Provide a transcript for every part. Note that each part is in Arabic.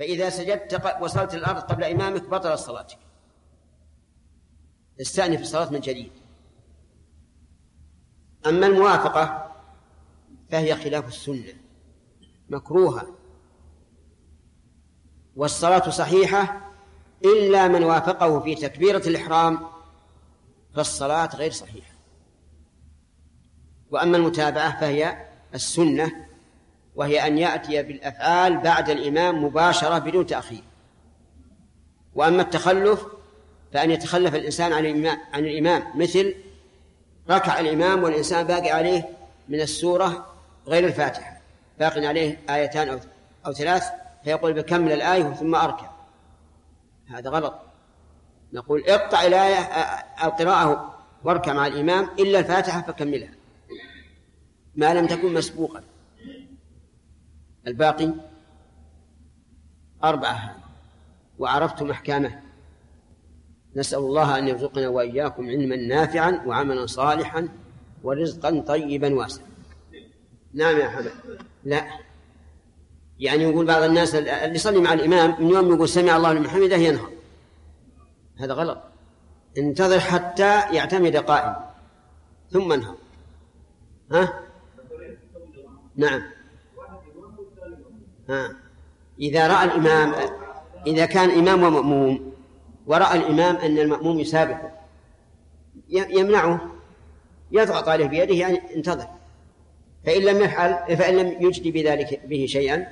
فإذا سجدت وصلت الأرض قبل إمامك بطل صلاتك، استأنف الصلاة من جديد. أما الموافقة فهي خلاف السنة مكروهة، والصلاة صحيحة إلا من وافقه في تكبيرة الإحرام فالصلاة غير صحيحة. وأما المتابعة فهي السنة، وهي أن يأتي بالأفعال بعد الإمام مباشرة بدون تأخير. وأما التخلف فأن يتخلف الإنسان عن الإمام، مثل ركع الإمام والإنسان باقي عليه من السورة غير الفاتحة، باقي عليه آيتان أو 3، فيقول بكمل الآية ثم أركع، هذا غلط. نقول اقطع الآية القراءة واركع مع الإمام إلا الفاتحة فكملها ما لم تكن مسبوقا. الباقي 4 وعرفتم أحكامه. نسأل الله أن يرزقنا وإياكم علما نافعا وعملا صالحا ورزقا طيبا واسعا. نعم يا حمد. لا، يعني يقول بعض الناس اللي يصلي مع الإمام من يوم يقول سمع الله لمن حمده ينهض، هذا غلط. انتظر حتى يعتمد قائم ثم انهض. نعم. إذا رأى الإمام، إذا كان إمام ومأموم ورأى الإمام أن المأموم يسابقه يمنعه، يضغط عليه بيده يعني انتظر. فإن لم يجدي بذلك به شيئا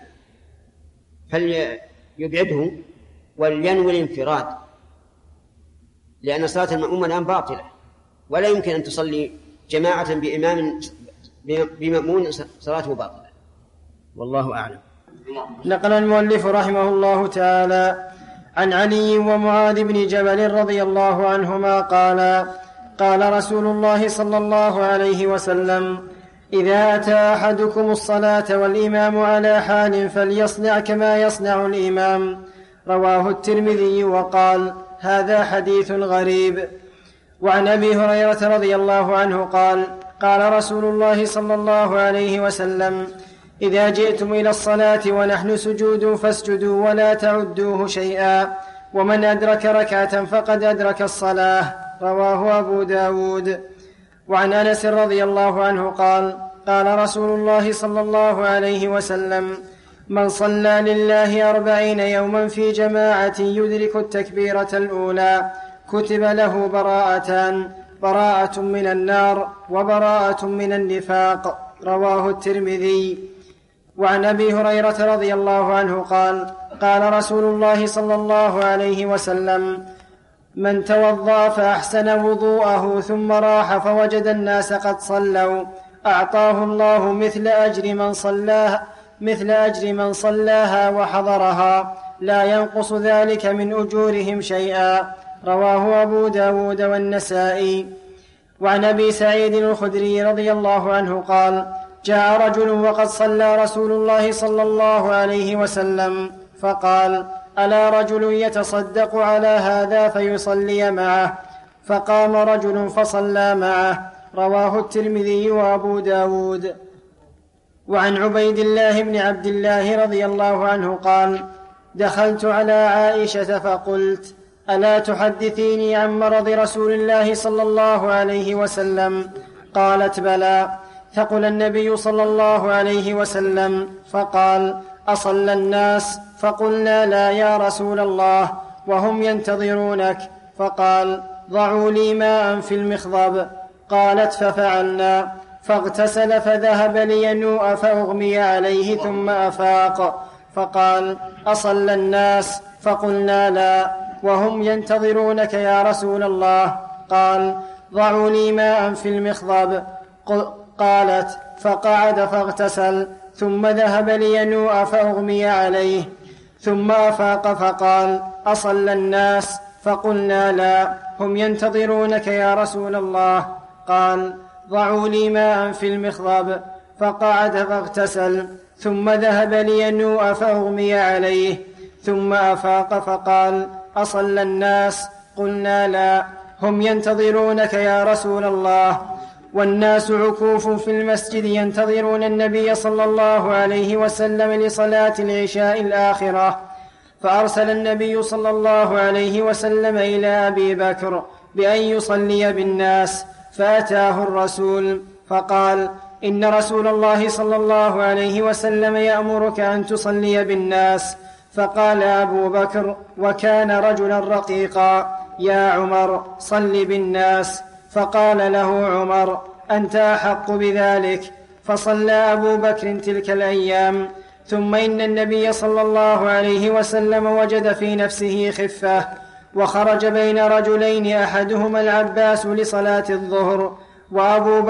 فليبعده ولينوي الانفراد، لأن صلاة المأموم الآن باطلة، ولا يمكن أن تصلي جماعة بمأمون صلاته باطلة. والله أعلم. نقل المؤلف رحمه الله تعالى عن علي ومعاذ بن جبل رضي الله عنهما قال رسول الله صلى الله عليه وسلم: إذا أتى أحدكم الصلاة والإمام على حال فليصنع كما يصنع الإمام. رواه الترمذي وقال: هذا حديث غريب. وعن أبي هريرة رضي الله عنه قال رسول الله صلى الله عليه وسلم: إذا جئتم إلى الصلاة ونحن سجود فاسجدوا ولا تعدوه شيئا، ومن أدرك ركعة فقد أدرك الصلاة. رواه أبو داود. وعن أنس رضي الله عنه قال رسول الله صلى الله عليه وسلم: من صلى لله 40 يوما في جماعة يدرك التكبيرة الأولى كتب له براءتان: براءة من النار وبراءة من النفاق. رواه الترمذي. وعن أبي هريرة رضي الله عنه قال رسول الله صلى الله عليه وسلم: من توضأ فأحسن وضوءه ثم راح فوجد الناس قد صلوا أعطاه الله مثل أجر من صلاها وحضرها لا ينقص ذلك من أجورهم شيئا. رواه أبو داود والنسائي. وعن أبي سعيد الخدري رضي الله عنه جاء رجل وقد صلى رسول الله صلى الله عليه وسلم فقال: ألا رجل يتصدق على هذا فيصلي معه؟ فقام رجل فصلى معه. رواه الترمذي وأبو داود. وعن عبيد الله بن عبد الله رضي الله عنه دخلت على عائشة فقلت: ألا تحدثيني عن مرض رسول الله صلى الله عليه وسلم؟ قالت: بلى. ثقل النبي صلى الله عليه وسلم فقال: أصلى الناس؟ فقلنا: لا يا رسول الله، وهم ينتظرونك. فقال: ضعوا لي ماء في المخضب. قالت: ففعلنا، فاغتسل فذهب لينوء فأغمي عليه ثم أفاق. فقال: أصلى الناس؟ فقلنا: لا، وهم ينتظرونك يا رسول الله. قال: ضعوا لي ماء في المخضب. قالت: فقعد فاغتسل ثم ذهب لينوء فأغمي عليه ثم أفاق. فقال: أصلى الناس؟ فقلنا: لا، هم ينتظرونك يا رسول الله. قال: ضعوا لي ماء في المخضب. فقعد فاغتسل ثم ذهب لينوء فأغمي عليه ثم أفاق. فقال: أصلى الناس؟ قلنا: لا، هم ينتظرونك يا رسول الله. والناس عكوف في المسجد ينتظرون النبي صلى الله عليه وسلم لصلاة العشاء الآخرة. فأرسل النبي صلى الله عليه وسلم إلى أبي بكر بأن يصلي بالناس، فأتاه الرسول فقال: إن رسول الله صلى الله عليه وسلم يأمرك أن تصلي بالناس. فقال أبو بكر وكان رجلا رقيقا: يا عمر صل بالناس. فقال له عمر: أنت أحق بذلك. فصلى أبو بكر تلك الأيام. ثم إن النبي صلى الله عليه وسلم وجد في نفسه خفة، وخرج بين رجلين أحدهما العباس لصلاة الظهر، وأبو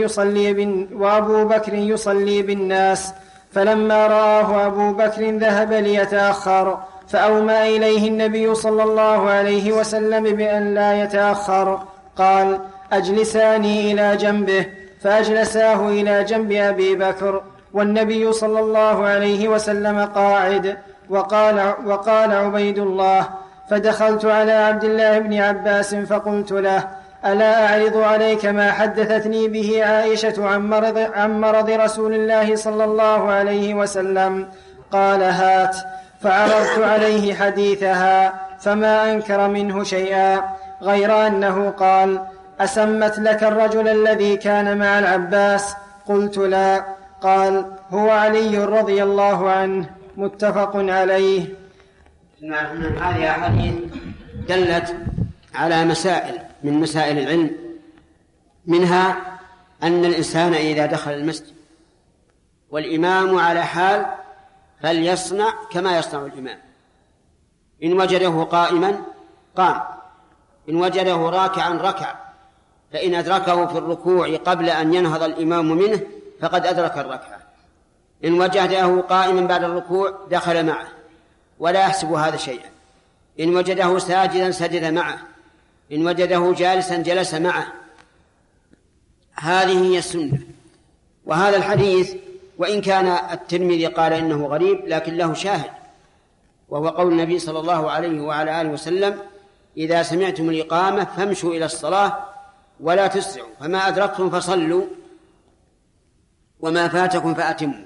بكر يصلي بالناس. فلما رآه أبو بكر ذهب ليتأخر، فأومى إليه النبي صلى الله عليه وسلم بأن لا يتأخر. قال: أجلساني إلى جنبه. فأجلساه إلى جنب أبي بكر، والنبي صلى الله عليه وسلم قاعد. وقال عبيد الله: فدخلت على عبد الله بن عباس فقلت له: ألا أعرض عليك ما حدثتني به عائشة عن مرض رسول الله صلى الله عليه وسلم؟ قال: هات. فعرضت عليه حديثها، فما أنكر منه شيئا، غير أنه قال: أسمت لك الرجل الذي كان مع العباس؟ قلت: لا. قال: هو علي رضي الله عنه. متفق عليه. هذه أحاديث دلت على مسائل من مسائل العلم، منها أن الإنسان إذا دخل المسجد والإمام على حال فليصنع كما يصنع الإمام. إن وجده قائما قام، إن وجده راكعا ركع، فإن أدركه في الركوع قبل أن ينهض الإمام منه فقد أدرك الركعة. إن وجده قائما بعد الركوع دخل معه ولا يحسب هذا شيئا. إن وجده ساجدا سجد معه، إن وجده جالسا جلس معه. هذه هي السنة. وهذا الحديث وإن كان الترمذي قال إنه غريب لكن له شاهد، وهو قول النبي صلى الله عليه وعلى آله وسلم: إذا سمعتم الإقامة فامشوا إلى الصلاة ولا تسرعوا، فما أدركتم فصلوا وما فاتكم فأتموا.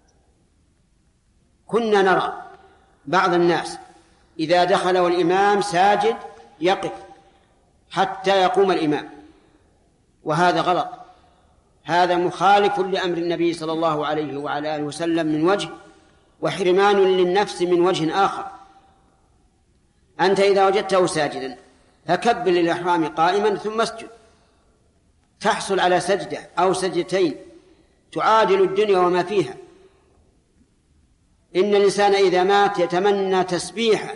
كنا نرى بعض الناس إذا دخل والإمام ساجد يقف حتى يقوم الإمام، وهذا غلط. هذا مخالف لأمر النبي صلى الله عليه وعلى آله وسلم من وجه، وحرمان للنفس من وجه آخر. أنت إذا وجدته ساجدا فكبر للإحرام قائما ثم اسجد، تحصل على سجدة أو سجدتين تعادل الدنيا وما فيها. إن الإنسان إذا مات يتمنى تسبيحا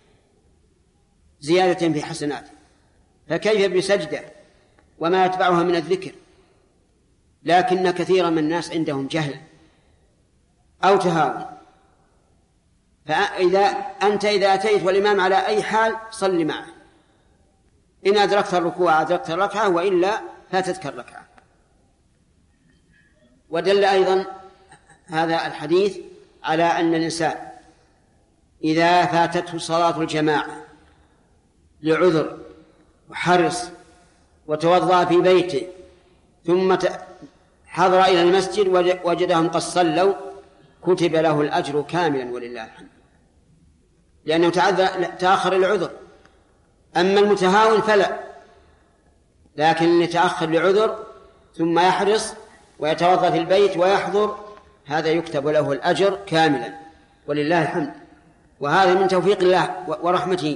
زيادة في حسناته، فكيف بسجدة وما يتبعها من الذكر؟ لكن كثيرا من الناس عندهم جهل أو تهاون. فأنت إذا أتيت والإمام على أي حال صل معه، إن أدركت الركوع أدركت الركعة، وإلا فاتتك الركعة. ودل أيضا هذا الحديث على أن الإنسان إذا فاتته صلاة الجماعة لعذر وحرص وتوضأ في بيته ثم حضر إلى المسجد وجدهم قد صلوا كتب له الأجر كاملا ولله الحمد، لأنه تأخر العذر. أما المتهاون فلا، لكن اللي تأخر لعذر ثم يحرص ويتوضأ في البيت ويحضر هذا يكتب له الأجر كاملا ولله الحمد. وهذا من توفيق الله ورحمته.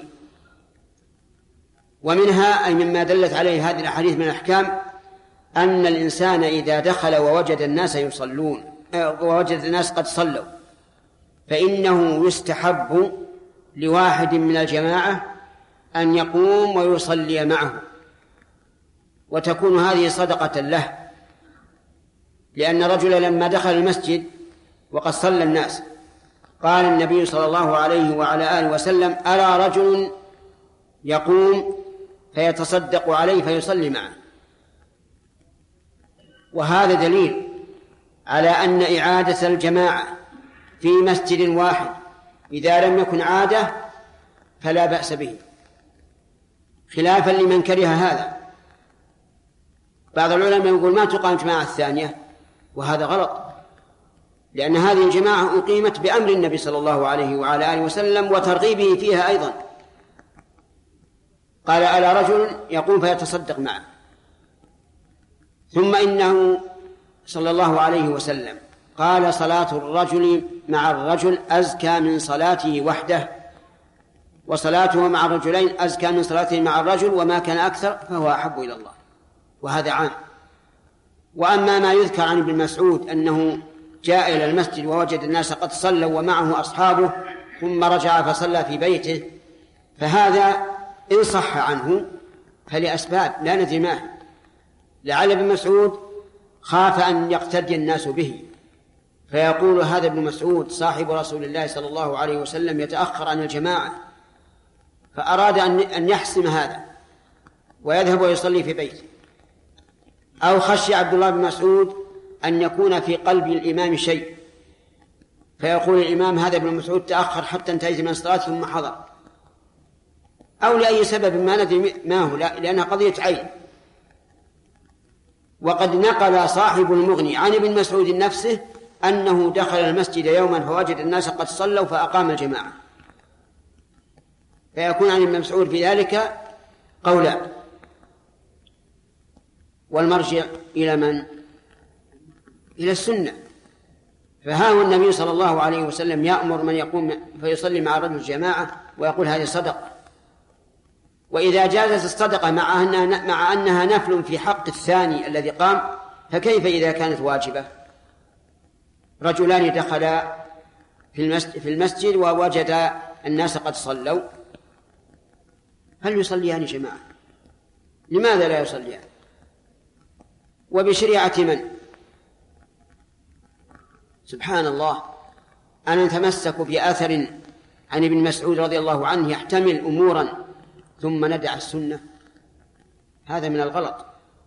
ومنها أي مما دلت عليه هذه الأحاديث من الأحكام أن الإنسان إذا دخل ووجد الناس يصلون ووجد الناس قد صلوا فإنه يستحب لواحد من الجماعة أن يقوم ويصلي معه، وتكون هذه صدقة له. لأن رجلا لما دخل المسجد وقد صلى الناس قال النبي صلى الله عليه وعلى آله وسلم: أرى رجل يقوم فيتصدق عليه فيصلي معه. وهذا دليل على أن إعادة الجماعة في مسجد واحد إذا لم يكن عادة فلا بأس به، خلافا لمن كره هذا. بعض العلماء يقول ما تقام جماعة الثانية، وهذا غلط، لأن هذه الجماعة أقيمت بأمر النبي صلى الله عليه وعلى آله وسلم وترغيبه فيها أيضا. قال ألا رجل يقوم فيتصدق معه. ثم إنه صلى الله عليه وسلم قال صلاة الرجل مع الرجل أزكى من صلاته وحده، وصلاته مع الرجلين أزكى من صلاته مع الرجل، وما كان أكثر فهو أحب إلى الله. وهذا عام. وأما ما يذكر عن ابن مسعود أنه جاء إلى المسجد ووجد الناس قد صلوا ومعه أصحابه ثم رجع فصلى في بيته، فهذا إن صح عنه فلأسباب لا ندري ما هي. لعل ابن مسعود خاف أن يقتدي الناس به، فيقول هذا ابن مسعود صاحب رسول الله صلى الله عليه وسلم يتأخر عن الجماعة، فأراد أن يحسم هذا ويذهب ويصلي في بيته. أو خشي عبد الله بن مسعود أن يكون في قلب الإمام شيء، فيقول الإمام هذا ابن مسعود تأخر حتى انتهيت من الصلاة ثم حضر، أو لأي سبب ما ندري ما هو، لأنها قضية عين. وقد نقل صاحب المغني عن ابن مسعود نفسه أنه دخل المسجد يوما فوجد الناس قد صلوا فأقام الجماعة، فيكون عن ابن مسعود في ذلك قولان. والمرجع إلى من؟ إلى السنة. فها هو النبي صلى الله عليه وسلم يأمر من يقوم فيصلي مع الرجل جماعة ويقول هذه صدقة. وإذا جازت الصدقة مع أنها نفل في حق الثاني الذي قام، فكيف إذا كانت واجبة؟ رجلان دخلا في المسجد ووجد الناس قد صلوا، هل يصليان جماعة؟ لماذا لا يصليان؟ وبشريعة من؟ سبحان الله، أن نتمسك بأثر عن ابن مسعود رضي الله عنه يحتمل أمورا ثم ندع السنة، هذا من الغلط.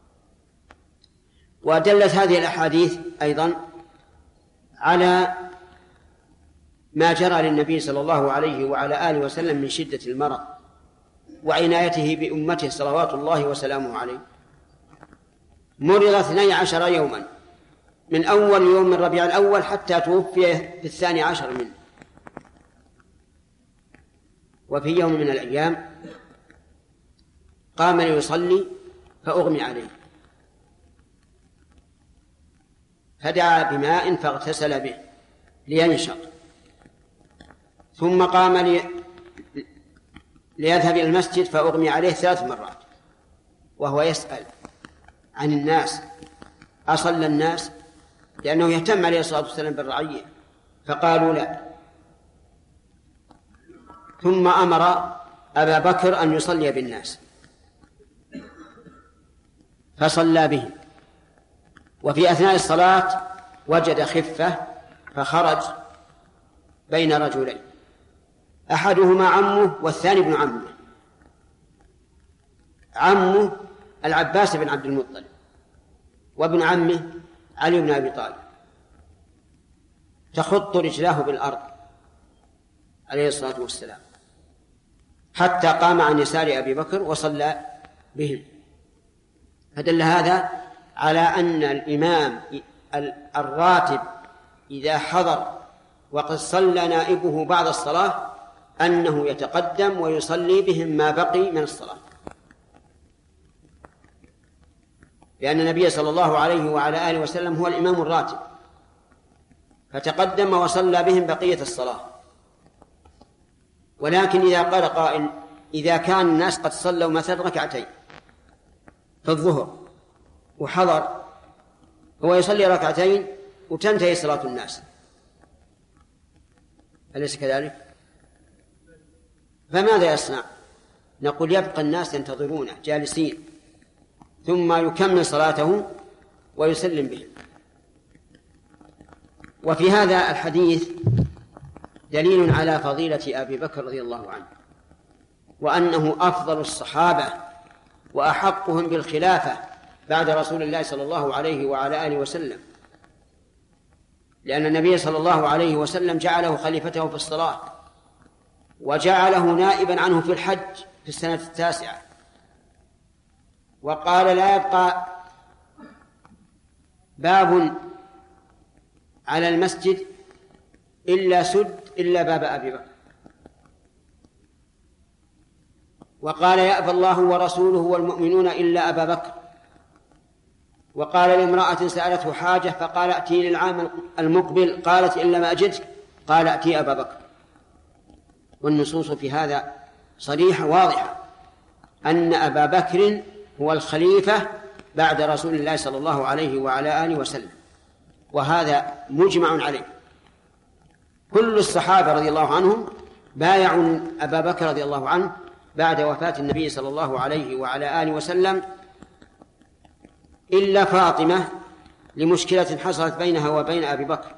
ودلت هذه الأحاديث أيضا على ما جرى للنبي صلى الله عليه وعلى آله وسلم من شدة المرض وعنايته بأمته صلوات الله وسلامه عليه. مرض 12 يوما من أول يوم من ربيع الأول حتى توفي في 12 منه. وفي يوم من الأيام قام ليصلي فأغمي عليه، فدعا بماء فاغتسل به لينشط، ثم قام ليذهب إلى المسجد فأغمي عليه 3 مرات وهو يسأل عن الناس أصلى الناس، لأنه يهتم عليه الصلاة والسلام بالرعية، فقالوا لا. ثم أمر أبا بكر أن يصلي بالناس فصلى بهم، وفي أثناء الصلاة وجد خفة فخرج بين رجلين، أحدهما عمه والثاني ابن عمه. عمه العباس بن عبد المطلب، وابن عمه علي بن أبي طالب، تخط رجلاه بالأرض عليه الصلاة والسلام حتى قام عن يسار أبي بكر وصلى بهم. فدل هذا على أن الإمام الراتب إذا حضر وقد صلى نائبه بعد الصلاة أنه يتقدم ويصلي بهم ما بقي من الصلاة، لأن النبي صلى الله عليه وعلى آله وسلم هو الإمام الراتب، فتقدم وصلى بهم بقية الصلاة. ولكن إذا قال قائل إذا كان الناس قد صلوا مثلا ركعتين في الظهر وحضر هو يصلي ركعتين وتنتهي صلاة الناس، أليس كذلك؟ فماذا يصنع؟ نقول يبقى الناس ينتظرونه جالسين ثم يكمل صلاته ويسلم بهم. وفي هذا الحديث دليل على فضيلة أبي بكر رضي الله عنه، وأنه أفضل الصحابة وأحقهم بالخلافة بعد رسول الله صلى الله عليه وعلى آله وسلم، لأن النبي صلى الله عليه وسلم جعله خليفته في الصلاة وجعله نائبا عنه في الحج في السنة 9، وقال لا يبقى باب على المسجد إلا سد إلا باب أبي بكر، وقال يأبى الله ورسوله والمؤمنون إلا أبا بكر، وقال لامرأة سألته حاجة فقال أتي للعام المقبل، قالت إن لم أجدك قال أتي أبا بكر. والنصوص في هذا صريحة واضحة أن أبا بكر هو الخليفة بعد رسول الله صلى الله عليه وعلى آله وسلم، وهذا مجمع عليه. كل الصحابة رضي الله عنهم بايعوا أبا بكر رضي الله عنه بعد وفاة النبي صلى الله عليه وعلى آله وسلم، إلا فاطمة لمشكلة حصلت بينها وبين أبي بكر،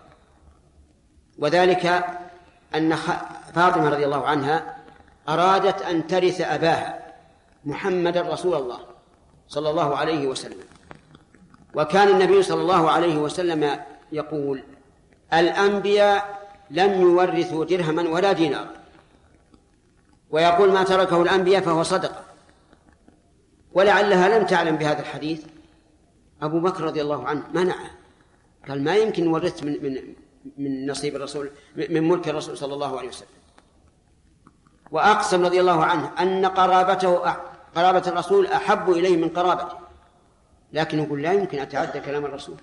وذلك أن فاطمة رضي الله عنها أرادت أن ترث أباها محمد رسول الله صلى الله عليه وسلم، وكان النبي صلى الله عليه وسلم يقول الأنبياء لم يورثوا درهما ولا دينار، ويقول ما تركه الأنبياء فهو صدقة. ولعلها لم تعلم بهذا الحديث، أبو بكر رضي الله عنه منعه، قال ما يمكن ورثت من نصيب الرسول من ملك الرسول صلى الله عليه وسلم. وأقسم رضي الله عنه أن قرابة الرسول أحب إليه من قرابته، لكن يقول لا يمكن أتعدى كلام الرسول،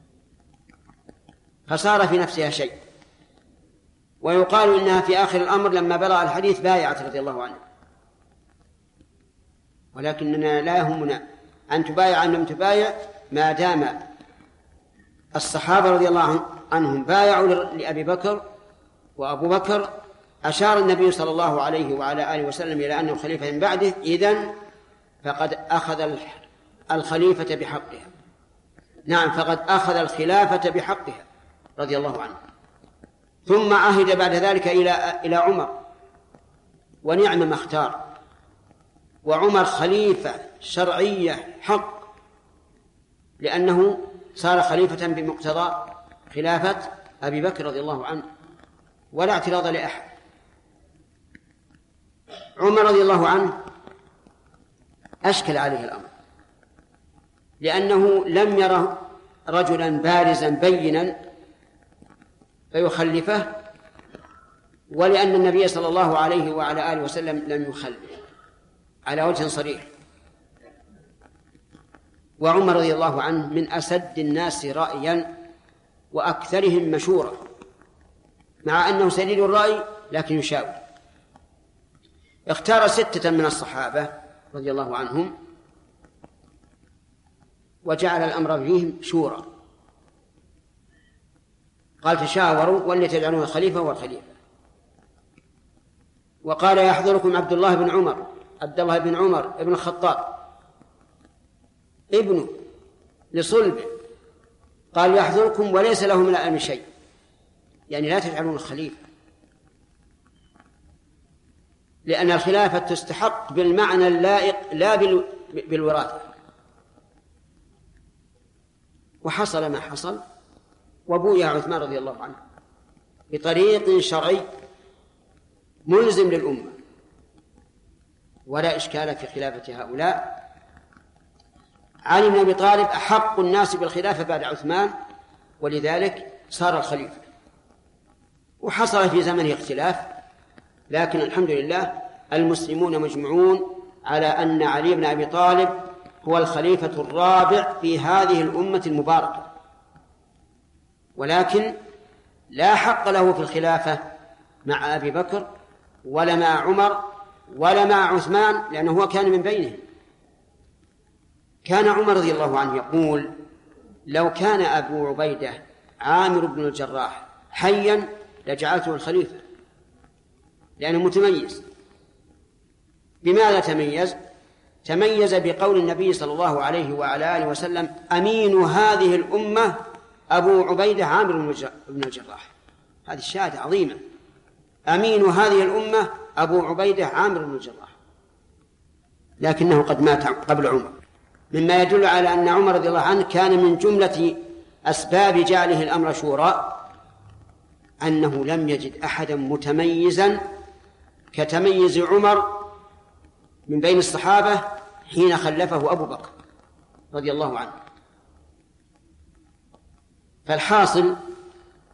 فصار في نفسها شيء. ويقال إنها في آخر الأمر لما بلغ الحديث بايعت رضي الله عنه، ولكننا لا يهمنا أن تبايع أم لم تبايع ما دام الصحابة رضي الله عنهم بايعوا لأبي بكر، وأبو بكر أشار النبي صلى الله عليه وعلى آله وسلم إلى أنه خليفة من بعده، إذن فقد أخذ الخليفة بحقها. نعم، فقد أخذ الخلافة بحقها رضي الله عنه. ثم عهد بعد ذلك إلى عمر، ونعم ما اختار، وعمر خليفة شرعية حق، لأنه صار خليفة بمقتضى خلافة أبي بكر رضي الله عنه، ولا اعتراض لأحد. عمر رضي الله عنه أشكل عليه الأمر، لأنه لم يره رجلا بارزا بينا فيخلفه، ولأن النبي صلى الله عليه وعلى آله وسلم لم يخلف على وجه صريح. وعمر رضي الله عنه من أسد الناس رأيا وأكثرهم مشورة، مع أنه سديد الرأي لكن يشاور. اختار 6 من الصحابة رضي الله عنهم وجعل الأمر فيهم شورى، قال تشاوروا واللي تجعلون الخليفة هو الخليفة. وقال يحضركم عبد الله بن عمر ابن الخطاب ابنه لصلبه، قال يحضركم وليس له من العلم شيء، يعني لا تجعلون الخليفة، لأن الخلافة تستحق بالمعنى اللائق لا بالوراثة. وحصل ما حصل، وبويع عثمان رضي الله عنه بطريق شرعي ملزم للأمة، ولا إشكال في خلافة هؤلاء. علي بن أبي طالب أحق الناس بالخلافة بعد عثمان، ولذلك صار الخليفة. وحصل في زمنه اختلاف، لكن الحمد لله المسلمون مجمعون على أن علي بن أبي طالب هو الخليفة الرابع في هذه الأمة المباركة، ولكن لا حق له في الخلافة مع أبي بكر ولا مع عمر ولا مع عثمان، لأنه هو كان من بينهم. كان عمر رضي الله عنه يقول لو كان أبو عبيدة عامر بن الجراح حيا لجعلته الخليفة، لأنه متميز. بماذا تميز؟ تميز بقول النبي صلى الله عليه وعلى آله وسلم أمين هذه الأمة أبو عبيدة عامر بن الجراح. هذه الشهادة عظيمة، أمين هذه الأمة أبو عبيدة عامر بن الجراح، لكنه قد مات قبل عمر، مما يدل على أن عمر رضي الله عنه كان من جملة أسباب جعله الأمر شورى أنه لم يجد أحدا متميزا كتميز عمر من بين الصحابة حين خلفه أبو بكر رضي الله عنه. فالحاصل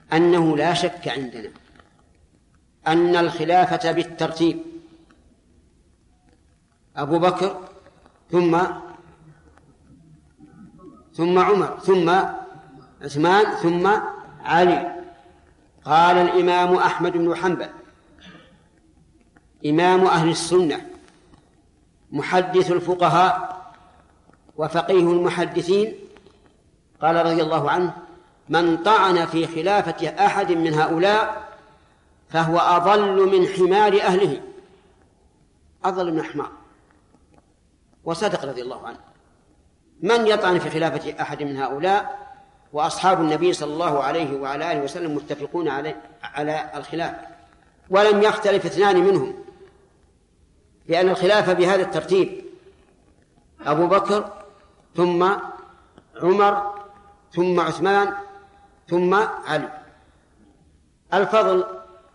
أنه لا شك عندنا أن الخلافة بالترتيب أبو بكر ثم عمر ثم عثمان ثم علي. قال الإمام أحمد بن حنبل إمام أهل السنة محدث الفقهاء وفقيه المحدثين قال رضي الله عنه: من طعن في خلافة أحد من هؤلاء فهو أضل من حمار أهله، أضل من حمار. وصدق رضي الله عنه. من يطعن في خلافة أحد من هؤلاء وأصحاب النبي صلى الله عليه وعلى آله وسلم متفقون على الخلاف، ولم يختلف اثنان منهم، لأن الخلافة بهذا الترتيب: أبو بكر ثم عمر ثم عثمان ثم علي. الفضل: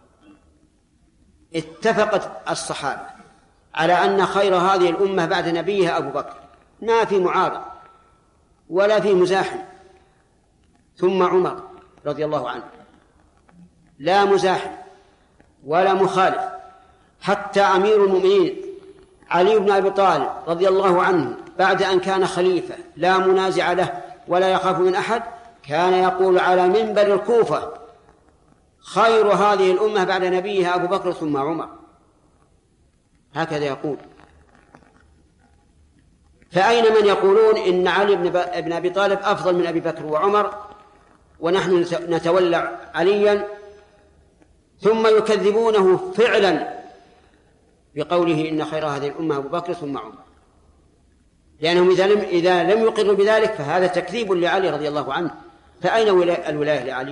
اتفقت الصحابة على أن خير هذه الأمة بعد نبيها أبو بكر، ما في معارض ولا في مزاحم. ثم عمر رضي الله عنه، لا مزاحم ولا مخالف. حتى أمير المؤمنين علي بن أبي طالب رضي الله عنه بعد أن كان خليفة لا منازع له ولا يخاف من أحد، كان يقول على منبر الكوفة: خير هذه الأمة بعد نبيها أبو بكر ثم عمر. هكذا يقول. فأين من يقولون إن علي بن أبي طالب أفضل من أبي بكر وعمر ونحن نتولى عليا، ثم يكذبونه فعلا بقوله إن خير هذه الأمة أبو بكر ثم عمر، لأنهم إذا لم يقروا بذلك فهذا تكذيب لعلي رضي الله عنه. فأين الولاية لعلي؟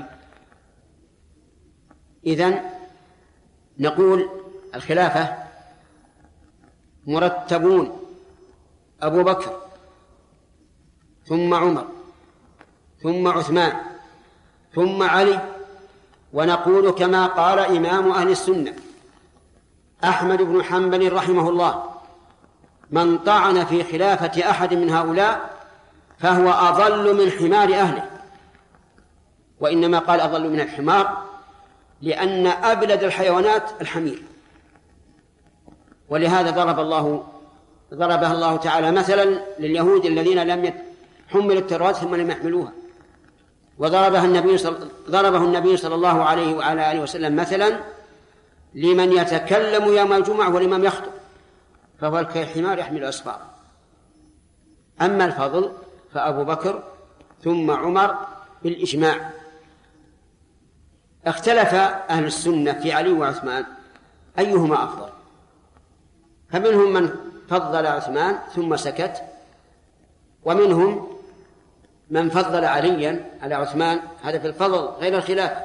إذن نقول الخلافة مرتبون: أبو بكر ثم عمر ثم عثمان ثم علي. ونقول كما قال إمام أهل السنة أحمد بن حنبل رحمه الله: من طعن في خلافة أحد من هؤلاء فهو أضل من حمار أهله. وإنما قال أضل من الحمار لأن أبلد الحيوانات الحمير، ولهذا ضربها الله تعالى مثلا لليهود الذين لم حملوا التوراة ثم لم يحملوها، وضربه النبي صلى الله عليه وعلى آله وسلم مثلا لمن يتكلم يوم الجمعة ولمن يخطب، فهو كالحمار يحمل أسفارا. أما الفضل فأبو بكر ثم عمر بالإجماع. اختلف أهل السنة في علي وعثمان أيهما أفضل، فمنهم من فضل عثمان ثم سكت، ومنهم من فضل عليا على عثمان، هذا في الفضل غير الخلاف،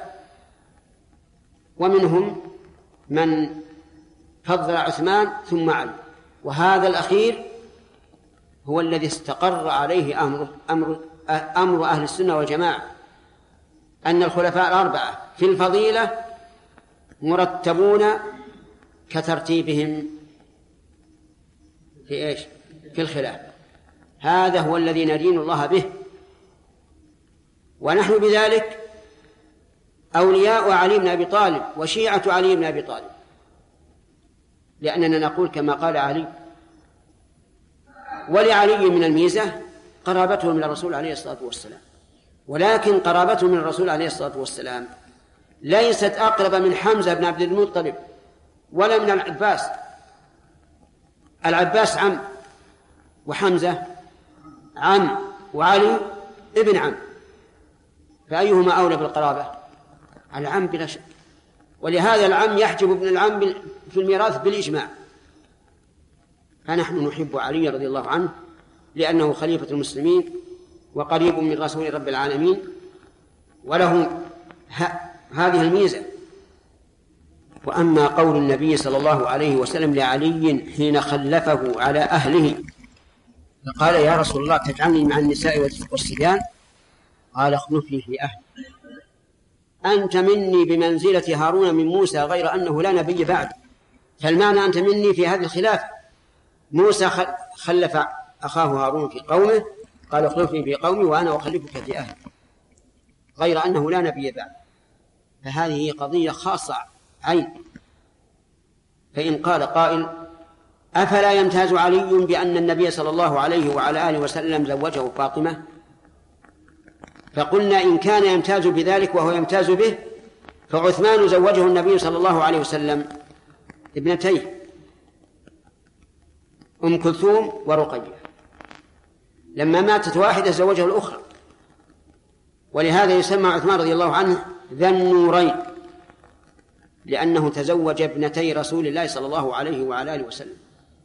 ومنهم من فضل عثمان ثم علي. وهذا الأخير هو الذي استقر عليه أمر أهل السنة والجماعة، أن الخلفاء الأربعة في الفضيلة مرتبون كترتيبهم في إيش؟ في الخلاف. هذا هو الذي ندين الله به، ونحن بذلك أولياء علي بن أبي طالب وشيعة علي بن أبي طالب، لأننا نقول كما قال علي: ولعلي من الميزة قرابته من الرسول عليه الصلاة والسلام. ولكن قرابته من الرسول عليه الصلاة والسلام ليست أقرب من حمزة بن عبد المطلب ولا من العباس. العباس عم، وحمزة عم، وعلي ابن عم، فأيهما أولى بالقرابة؟ العم بلا شك. ولهذا العم يحجب ابن العم في الميراث بالإجماع. فنحن نحب علي رضي الله عنه لأنه خليفة المسلمين وقريب من رسول رب العالمين، وله هذه الميزة. وأما قول النبي صلى الله عليه وسلم لعلي حين خلفه على أهله فقال: يا رسول الله تجعلني مع النساء والصبيان؟ قال: اخلفني في أهلي، أنت مني بمنزلة هارون من موسى غير أنه لا نبي بعد. فالمعنى أنت مني في هذه الخلافة. موسى خلف أخاه هارون في قومه، قال: اخلفني في قومي وأنا أخلفك في أهلي، غير أنه لا نبي بعد. فهذه قضية خاصة عين. فإن قال قائل أفلا يمتاز علي بأن النبي صلى الله عليه وعلى آله وسلم زوجه فاطمة؟ فقلنا إن كان يمتاز بذلك وهو يمتاز به، فعثمان زوجه النبي صلى الله عليه وسلم ابنتيه أم كلثوم ورقية، لما ماتت واحدة زوجه الأخرى، ولهذا يسمى عثمان رضي الله عنه ذا النورين، لأنه تزوج ابنتي رسول الله صلى الله عليه وعلى آله وسلم.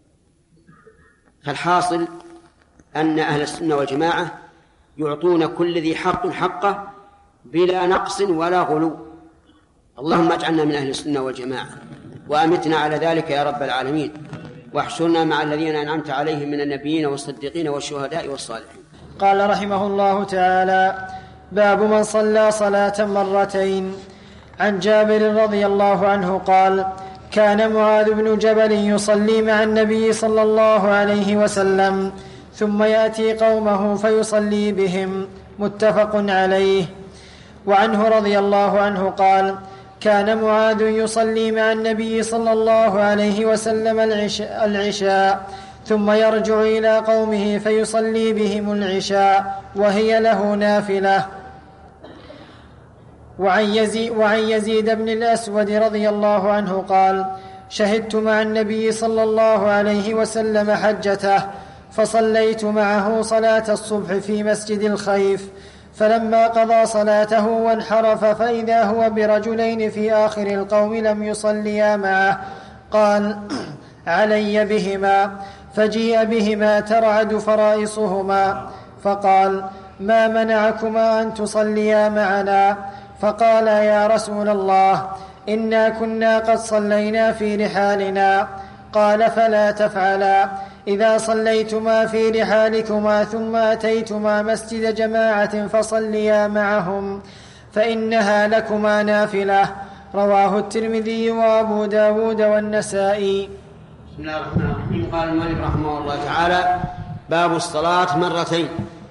فالحاصل أن أهل السنة والجماعة يعطون كل ذي حق حقه بلا نقص ولا غلو. اللهم اجعلنا من أهل السنة والجماعة وأمتنا على ذلك يا رب العالمين، واحشرنا مع الذين أنعمت عليهم من النبيين والصديقين والشهداء والصالحين. قال رحمه الله تعالى: باب من صلى صلاة مرتين. عن جابر رضي الله عنه قال: كان معاذ بن جبل يصلي مع النبي صلى الله عليه وسلم ثم يأتي قومه فيصلي بهم، متفق عليه. وعنه رضي الله عنه قال: كان معاذ يصلي مع النبي صلى الله عليه وسلم العشاء ثم يرجع إلى قومه فيصلي بهم العشاء وهي له نافلة. وعن يزيد بن الأسود رضي الله عنه قال: شهدت مع النبي صلى الله عليه وسلم حجته، فصليت معه صلاة الصبح في مسجد الخيف، فلما قضى صلاته وانحرف فإذا هو برجلين في آخر القوم لم يصليا معه، قال: علي بهما، فجيء بهما ترعد فرائصهما، فقال: ما منعكما أن تصليا معنا؟ فقال: يا رسول الله، إنا كنا قد صلينا في رحالنا. قال: فلا تفعلا، إذا صليتما في رحالكما ثم أتيتما مسجد جماعة فصليا معهم، فإنها لكما نافلة. رواه الترمذي وأبو داود والنسائي. بسم الله الرحمن الرحيم. قال المؤلف رحمه الله تعالى: باب الصلاة مرتين.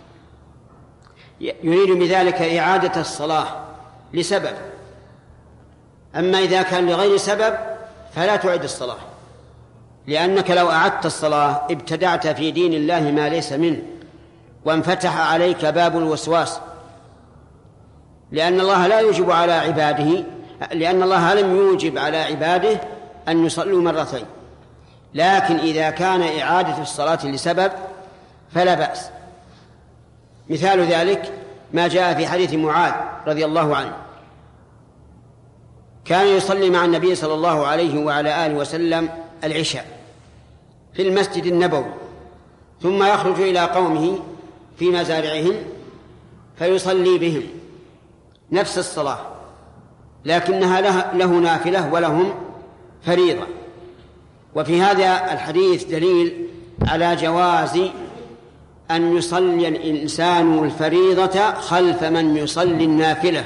يريد بذلك إعادة الصلاة لسبب، أما إذا كان لغير سبب فلا تعيد الصلاة، لأنك لو أعدت الصلاة ابتدعت في دين الله ما ليس منه، وانفتح عليك باب الوسواس، لأن الله لا يوجب على عباده، لأن الله لم يوجب على عباده أن يصلوا مرتين. لكن إذا كان إعادة الصلاة لسبب فلا بأس. مثال ذلك ما جاء في حديث معاذ رضي الله عنه، كان يصلي مع النبي صلى الله عليه وعلى آله وسلم العشاء في المسجد النبوي، ثم يخرج إلى قومه في مزارعهم فيصلي بهم نفس الصلاة، لكنها له نافلة ولهم فريضة. وفي هذا الحديث دليل على جواز أن يصلي الإنسان الفريضة خلف من يصلي النافلة،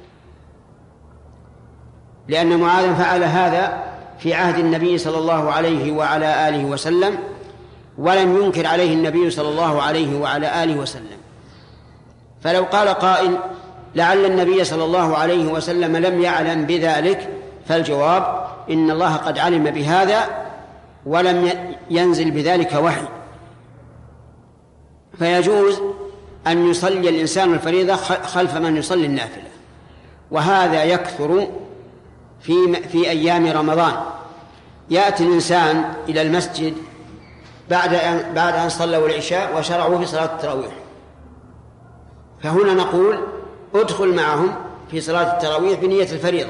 لأن معاذ فعل هذا في عهد النبي صلى الله عليه وعلى آله وسلم، ولم ينكر عليه النبي صلى الله عليه وعلى آله وسلم. فلو قال قائل لعل النبي صلى الله عليه وسلم لم يعلم بذلك، فالجواب إن الله قد علم بهذا ولم ينزل بذلك وحي، فيجوز أن يصلي الإنسان الفريضة خلف من يصلي النافلة. وهذا يكثر في أيام رمضان، يأتي الإنسان إلى المسجد بعد أن صلوا العشاء وشرعوا في صلاة التراويح، فهنا نقول ادخل معهم في صلاة التراويح بنية الفريضة،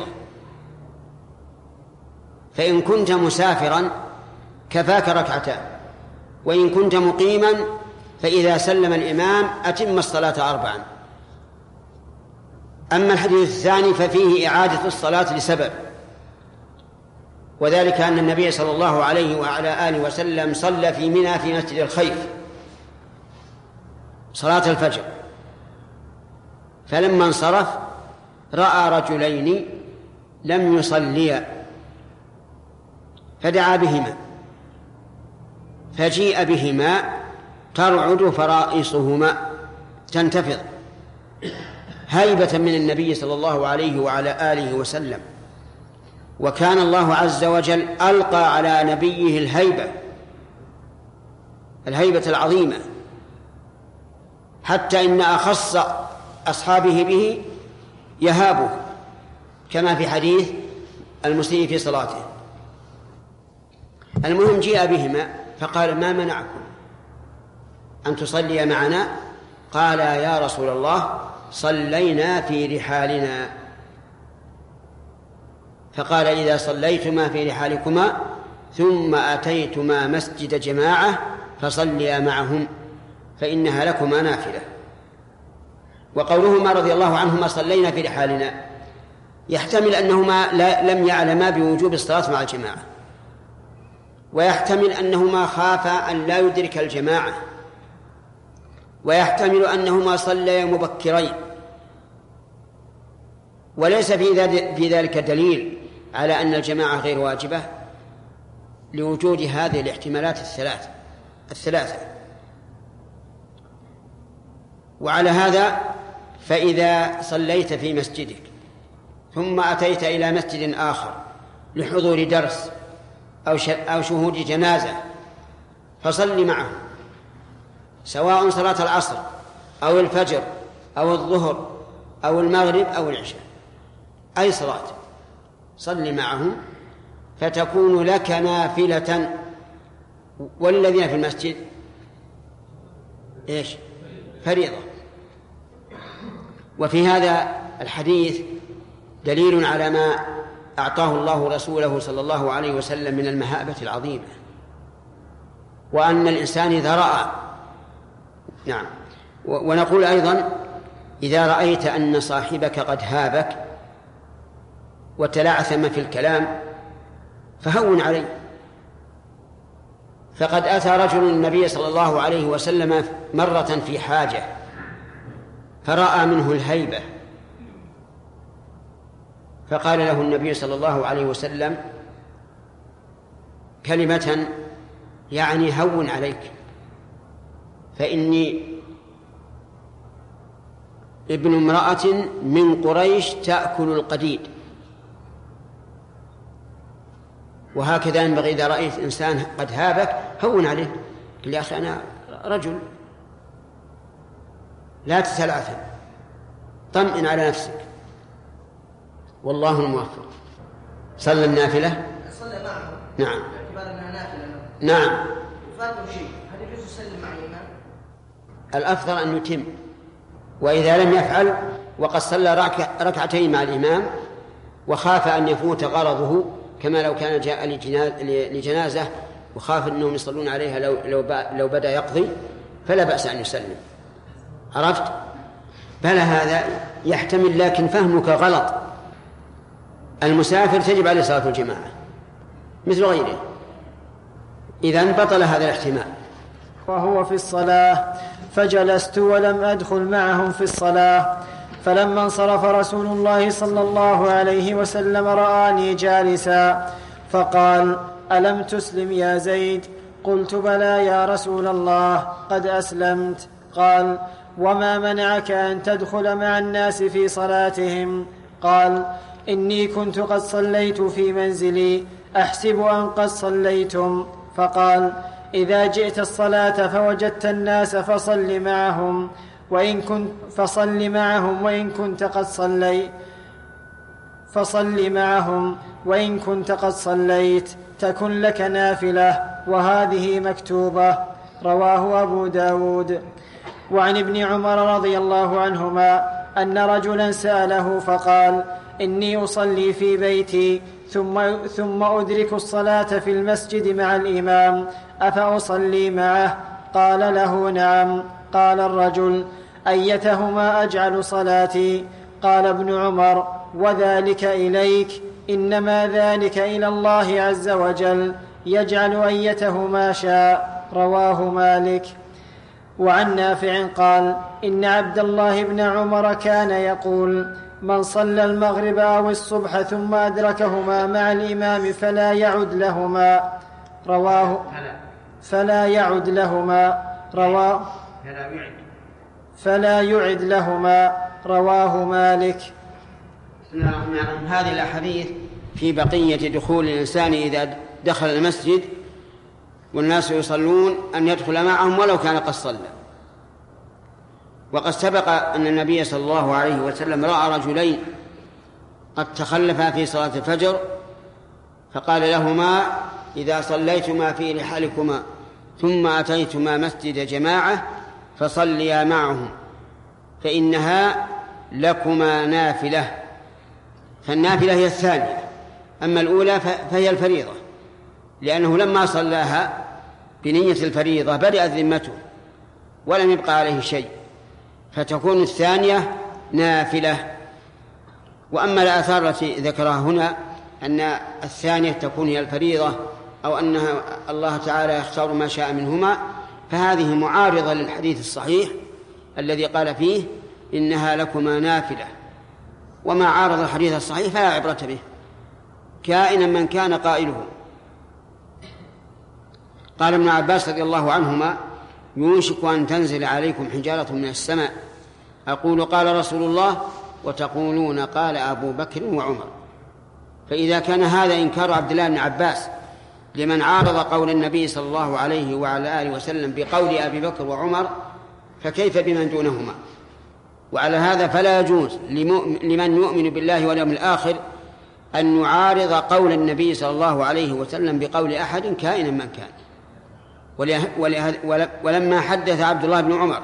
فإن كنت مسافرا كفاك ركعتان، وإن كنت مقيما فإذا سلم الإمام أتم الصلاة 4. أما الحديث الثاني ففيه إعادة الصلاة لسبب، وذلك أن النبي صلى الله عليه وعلى آله وسلم صلى في منى في مسجد الخيف صلاة الفجر، فلما انصرف رأى رجلين لم يصليا فدعا بهما، فجيء بهما ترعد فرائصهما تنتفض، هيبة من النبي صلى الله عليه وعلى آله وسلم، وكان الله عز وجل ألقى على نبيه الهيبة العظيمة، حتى إن أخص أصحابه به يهابه، كما في حديث المسيء في صلاته. المهم جيء بهما فقال: ما منعكم أن تصلي معنا؟ قال: يا رسول الله صلينا في رحالنا. فقال: إذا صليتما في رحالكما ثم أتيتما مسجد جماعة فصليا معهم فإنها لكما نافلة. وقولهما رضي الله عنهما صلينا في رحالنا يحتمل أنهما لم يعلما بوجوب الصلاة مع الجماعة، ويحتمل أنهما خافا أن لا يدرك الجماعة، ويحتمل أنهما صليا مبكرين، وليس في ذلك دليل على أن الجماعة غير واجبة لوجود هذه الاحتمالات الثلاثة. وعلى هذا فإذا صليت في مسجدك ثم أتيت إلى مسجد آخر لحضور درس أو شهود جنازة فصل معه، سواء صلاة العصر أو الفجر أو الظهر أو المغرب أو العشاء، أي صلاة صل معهم فتكون لك نافلة. والذين في المسجد إيش؟ فريضة. وفي هذا الحديث دليل على ما أعطاه الله رسوله صلى الله عليه وسلم من المهابة العظيمة، وأن الإنسان إذا رأى نعم. ونقول أيضا: إذا رأيت أن صاحبك قد هابك وتلعثم في الكلام فهون عليه. فقد أتى رجل النبي صلى الله عليه وسلم مرة في حاجة فرأى منه الهيبة، فقال له النبي صلى الله عليه وسلم كلمة يعني: هون عليك، فإني ابن امرأة من قريش تأكل القديد. وهكذا ينبغي إذا رأيت إنسان قد هابك هون عليه، قل: يا أخي أنا رجل، لا تتلعثم، طمئن على نفسك، والله الموفق. صلى النافلة. صلى معه. نعم. باعتبار أنها نافلة. نعم. فاته شيء، هل يجوز يسلم مع الإمام؟ الأفضل أن يتم، وإذا لم يفعل وقد صلى ركعتين مع الإمام وخاف أن يفوت غرضه، كما لو كان جاء لجنازة وخاف أنهم يصلون عليها لو بدأ يقضي، فلا بأس أن يسلم. عرفت؟ بل هذا يحتمل، لكن فهمك غلط. المسافر تجب عليه صلاة الجماعة مثل غيره، إذن بطل هذا الاحتمال. وهو في الصلاة فجلست ولم أدخل معهم في الصلاة، فلما انصرف رسول الله صلى الله عليه وسلم رآني جالسا فقال: ألم تسلم يا زيد؟ قلت: بلى يا رسول الله، قد أسلمت. قال: وما منعك أن تدخل مع الناس في صلاتهم؟ قال: إني كنت قد صليت في منزلي أحسب أن قد صليتم. فقال: إذا جئت الصلاة فوجدت الناس فصل معهم وإن كنت قد صليت فصل معهم وإن كنت قد صليت تكن لك نافلة، وهذه مكتوبة. رواه أبو داود. وعن ابن عمر رضي الله عنهما أن رجلا سأله فقال: إني أصلي في بيتي ثم أدرك الصلاة في المسجد مع الإمام، أفأصلي معه؟ قال له: نعم. قال الرجل: أيتهما أجعل صلاتي؟ قال ابن عمر: وذلك إليك، إنما ذلك إلى الله عز وجل، يجعل أيتهما شاء. رواه مالك. وعن نافع قال: إن عبد الله بن عمر كان يقول: من صلى المغرب أو الصبح ثم أدركهما مع الإمام فلا يعد لهما. رواه فلا يعد لهما. رواه فلا يعد لهما. رواه مالك. هذه الأحاديث في بقية دخول الإنسان إذا دخل المسجد والناس يصلون أن يدخل معهم ولو كان قد صلى. وقد سبق أن النبي صلى الله عليه وسلم رأى رجلين قد تخلفا في صلاة الفجر فقال لهما: إذا صليتما في رحالكما ثم أتيتما مسجد جماعة فصليا معهم فإنها لكما نافلة. فالنافلة هي الثانية، أما الأولى فهي الفريضة، لأنه لما صلاها بنية الفريضة بدأت ذمته ولم يبقى عليه شيء، فتكون الثانية نافلة. وأما الآثار التي ذكرها هنا أن الثانية تكون هي الفريضة أو أنها الله تعالى يختار ما شاء منهما، فهذه معارضة للحديث الصحيح الذي قال فيه: إنها لكما نافلة. وما عارض الحديث الصحيح فلا عبرة به، كائنا من كان قائله. قال ابن عباس رضي الله عنهما: يوشك أن تنزل عليكم حجارة من السماء، أقول قال رسول الله وتقولون قال أبو بكر وعمر. فإذا كان هذا إنكار عبد الله بن عباس لمن عارض قول النبي صلى الله عليه وعلى آله وسلم بقول أبي بكر وعمر، فكيف بمن دونهما؟ وعلى هذا فلا يجوز لمن يؤمن بالله واليوم الآخر أن يعارض قول النبي صلى الله عليه وسلم بقول أحد كائنا من كان. ولما حدث عبد الله بن عمر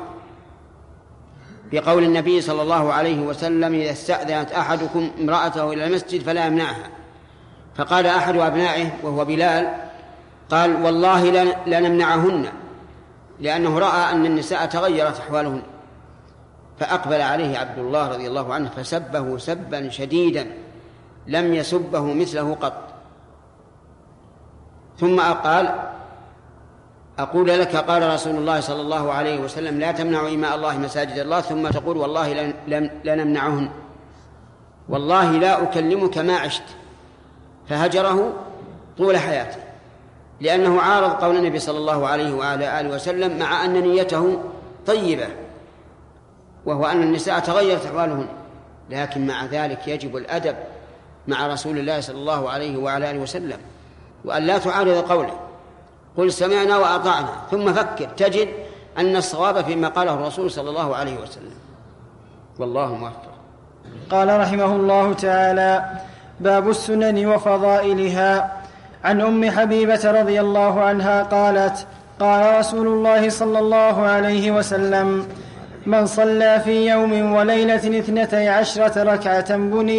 بقول النبي صلى الله عليه وسلم: إذا استأذنت أحدكم امرأته إلى المسجد فلا يمنعها، فقال أحد أبنائه وهو بلال: قال: والله لا نمنعهن، لأنه رأى أن النساء تغيرت أحوالهن. فأقبل عليه عبد الله رضي الله عنه فسبه سبا شديدا لم يسبه مثله قط، لا قال: أقول لك قال رسول الله صلى الله عليه وسلم: لا تمنعوا إماء الله مساجد الله، ثم تقول والله لا نمنعهن، والله لا أكلمك ما عشت. فهجره طول حياته، لأنه عارض قول النبي صلى الله عليه وعلى آله وسلم مع أن نيته طيبة، وهو أن النساء تغيرت أحوالهن، لكن مع ذلك يجب الأدب مع رسول الله صلى الله عليه وعلى آله وسلم، وأن لا تعارض قوله. قل سمعنا وأطعنا، ثم فكر تجد أن الصواب فيما قاله الرسول صلى الله عليه وسلم، والله موفق. قال رحمه الله تعالى: باب السنن وفضائلها. عن أم حبيبة رضي الله عنها قالت: قال رسول الله صلى الله عليه وسلم: من صلى في يوم وليلة 12 ركعة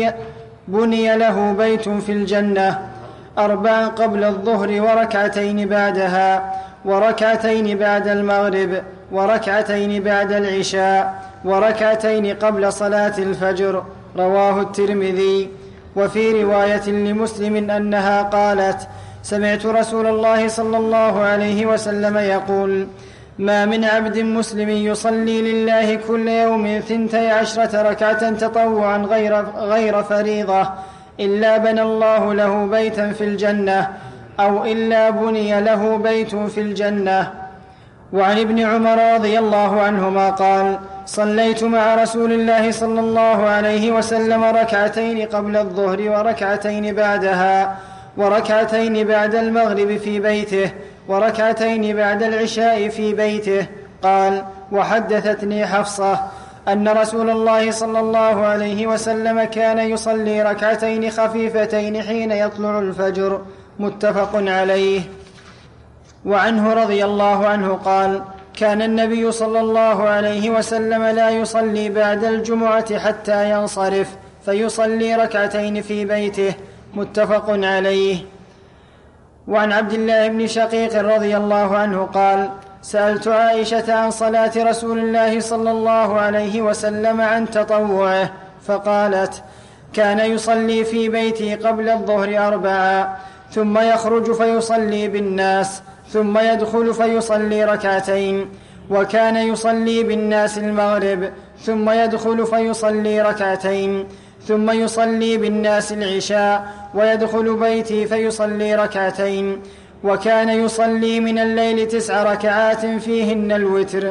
بني له بيت في الجنة، 4 قبل الظهر وركعتين بعدها، وركعتين بعد المغرب، وركعتين بعد العشاء، وركعتين قبل صلاة الفجر. رواه الترمذي. وفي رواية لمسلم أنها قالت: سمعت رسول الله صلى الله عليه وسلم يقول: ما من عبد مسلم يصلي لله كل يوم 12 ركعة تطوعا غير فريضة إلا بنى الله له بيتا في الجنة، أو إلا بني له بيت في الجنة. وعن ابن عمر رضي الله عنهما قال: صليت مع رسول الله صلى الله عليه وسلم 2 قبل الظهر وركعتين بعدها، وركعتين بعد المغرب في بيته، وركعتين بعد العشاء في بيته. قال: وحدثتني حفصة أن رسول الله صلى الله عليه وسلم كان يصلي 2 خفيفتين حين يطلع الفجر. متفق عليه. وعنه رضي الله عنه قال: كان النبي صلى الله عليه وسلم لا يصلي بعد الجمعة حتى ينصرف، فيصلي 2 في بيته. متفق عليه. وعن عبد الله بن شقيق رضي الله عنه قال: سألت عائشة عن صلاة رسول الله صلى الله عليه وسلم عن تطوعه، فقالت: كان يصلي في بيتي قبل الظهر 4، ثم يخرج فيصلي بالناس، ثم يدخل فيصلي 2، وكان يصلي بالناس المغرب، ثم يدخل فيصلي 2، ثم يصلي بالناس العشاء، ويدخل بيتي فيصلي 2، وكان يصلي من الليل 9 ركعات فيهن الوتر،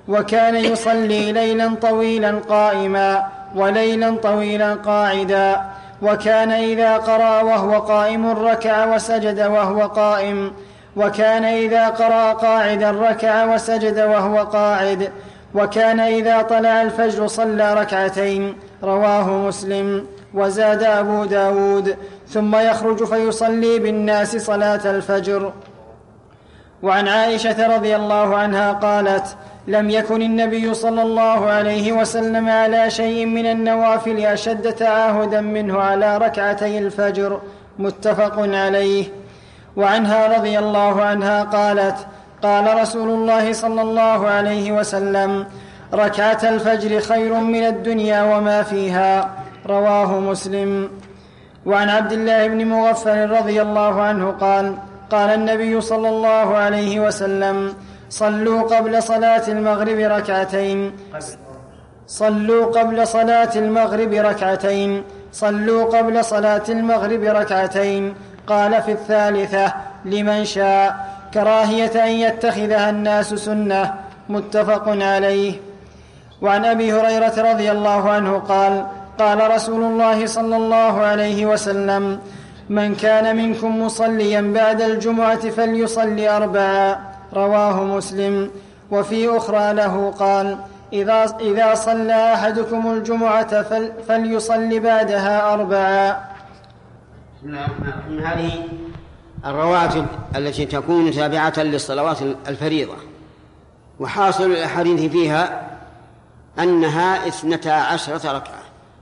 وكان يصلي ليلا طويلا قائما وليلا طويلا قاعدا، وكان إذا قرأ وهو قائم ركع وسجد وهو قائم، وكان إذا قرأ قاعدا ركع وسجد وهو قاعد، وكان إذا طلع الفجر صلى ركعتين. رواه مسلم. وزاد أبو داود: ثم يخرج فيصلي بالناس صلاة الفجر. وعن عائشة رضي الله عنها قالت: لم يكن النبي صلى الله عليه وسلم على شيء من النوافل أشد تعاهدا منه على ركعتي الفجر. متفق عليه. وعنها رضي الله عنها قالت: قال رسول الله صلى الله عليه وسلم: ركعة الفجر خير من الدنيا وما فيها. رواه مسلم. وعن عبد الله بن مغفل رضي الله عنه قال: قال النبي صلى الله عليه وسلم: صلوا قبل صلاة المغرب ركعتين، صلوا قبل صلاة المغرب ركعتين، صلوا قبل صلاة المغرب ركعتين. قال في الثالثة: لمن شاء، كراهية أن يتخذها الناس سنة. متفق عليه. وعن أبي هريرة رضي الله عنه قال: قال رسول الله صلى الله عليه وسلم: من كان منكم مصليا بعد الجمعة فليصلي 4. رواه مسلم. وفي أخرى له قال: إذا صلى أحدكم الجمعة فليصلي بعدها 4. من هذه الرواتب التي تكون تابعة للصلوات الفريضة، وحاصل الأحاديث فيها أنها 12 ركعة: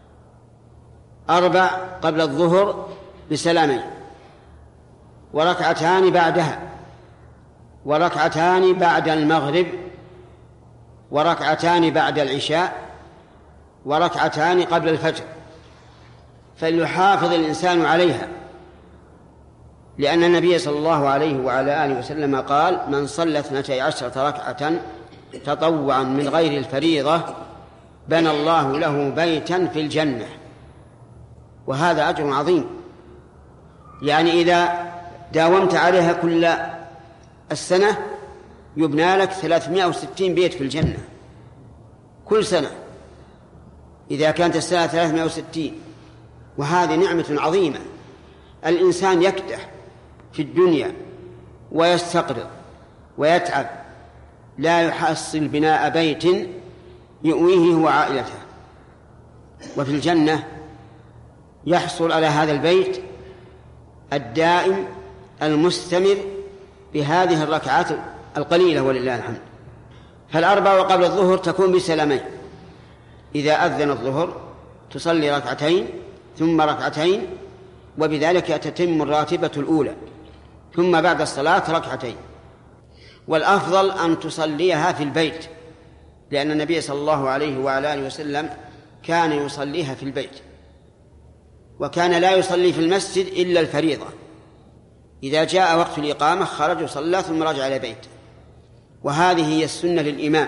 4 قبل الظهر بسلامين، وركعتان بعدها، وركعتان بعد المغرب، وركعتان بعد العشاء، وركعتان قبل الفجر. فليحافظ الإنسان عليها، لأن النبي صلى الله عليه وعلى آله وسلم قال: من صلى 12 ركعة تطوعا من غير الفريضة بنى الله له بيتا في الجنة. وهذا أجر عظيم، يعني إذا داومت عليها كل السنة يبنى لك 360 بيت في الجنة كل سنة، إذا كانت السنة 360. وهذه نعمة عظيمة. الإنسان يكدح في الدنيا ويستقرض ويتعب، لا يحصل بناء بيت يؤويه هو عائلته، وفي الجنة يحصل على هذا البيت الدائم المستمر بهذه الركعات القليلة ولله الحمد. فالأربع قبل الظهر تكون بسلامين: إذا أذن الظهر تصلي ركعتين ثم ركعتين، وبذلك تتم الراتبة الأولى، ثم بعد الصلاة ركعتين. والأفضل أن تصليها في البيت، لأن النبي صلى الله عليه وعلى آله وسلم كان يصليها في البيت، وكان لا يصلي في المسجد إلا الفريضة. إذا جاء وقت الإقامة خرج وصلى ثم رجع إلى بيته. وهذه هي السنة للإمام.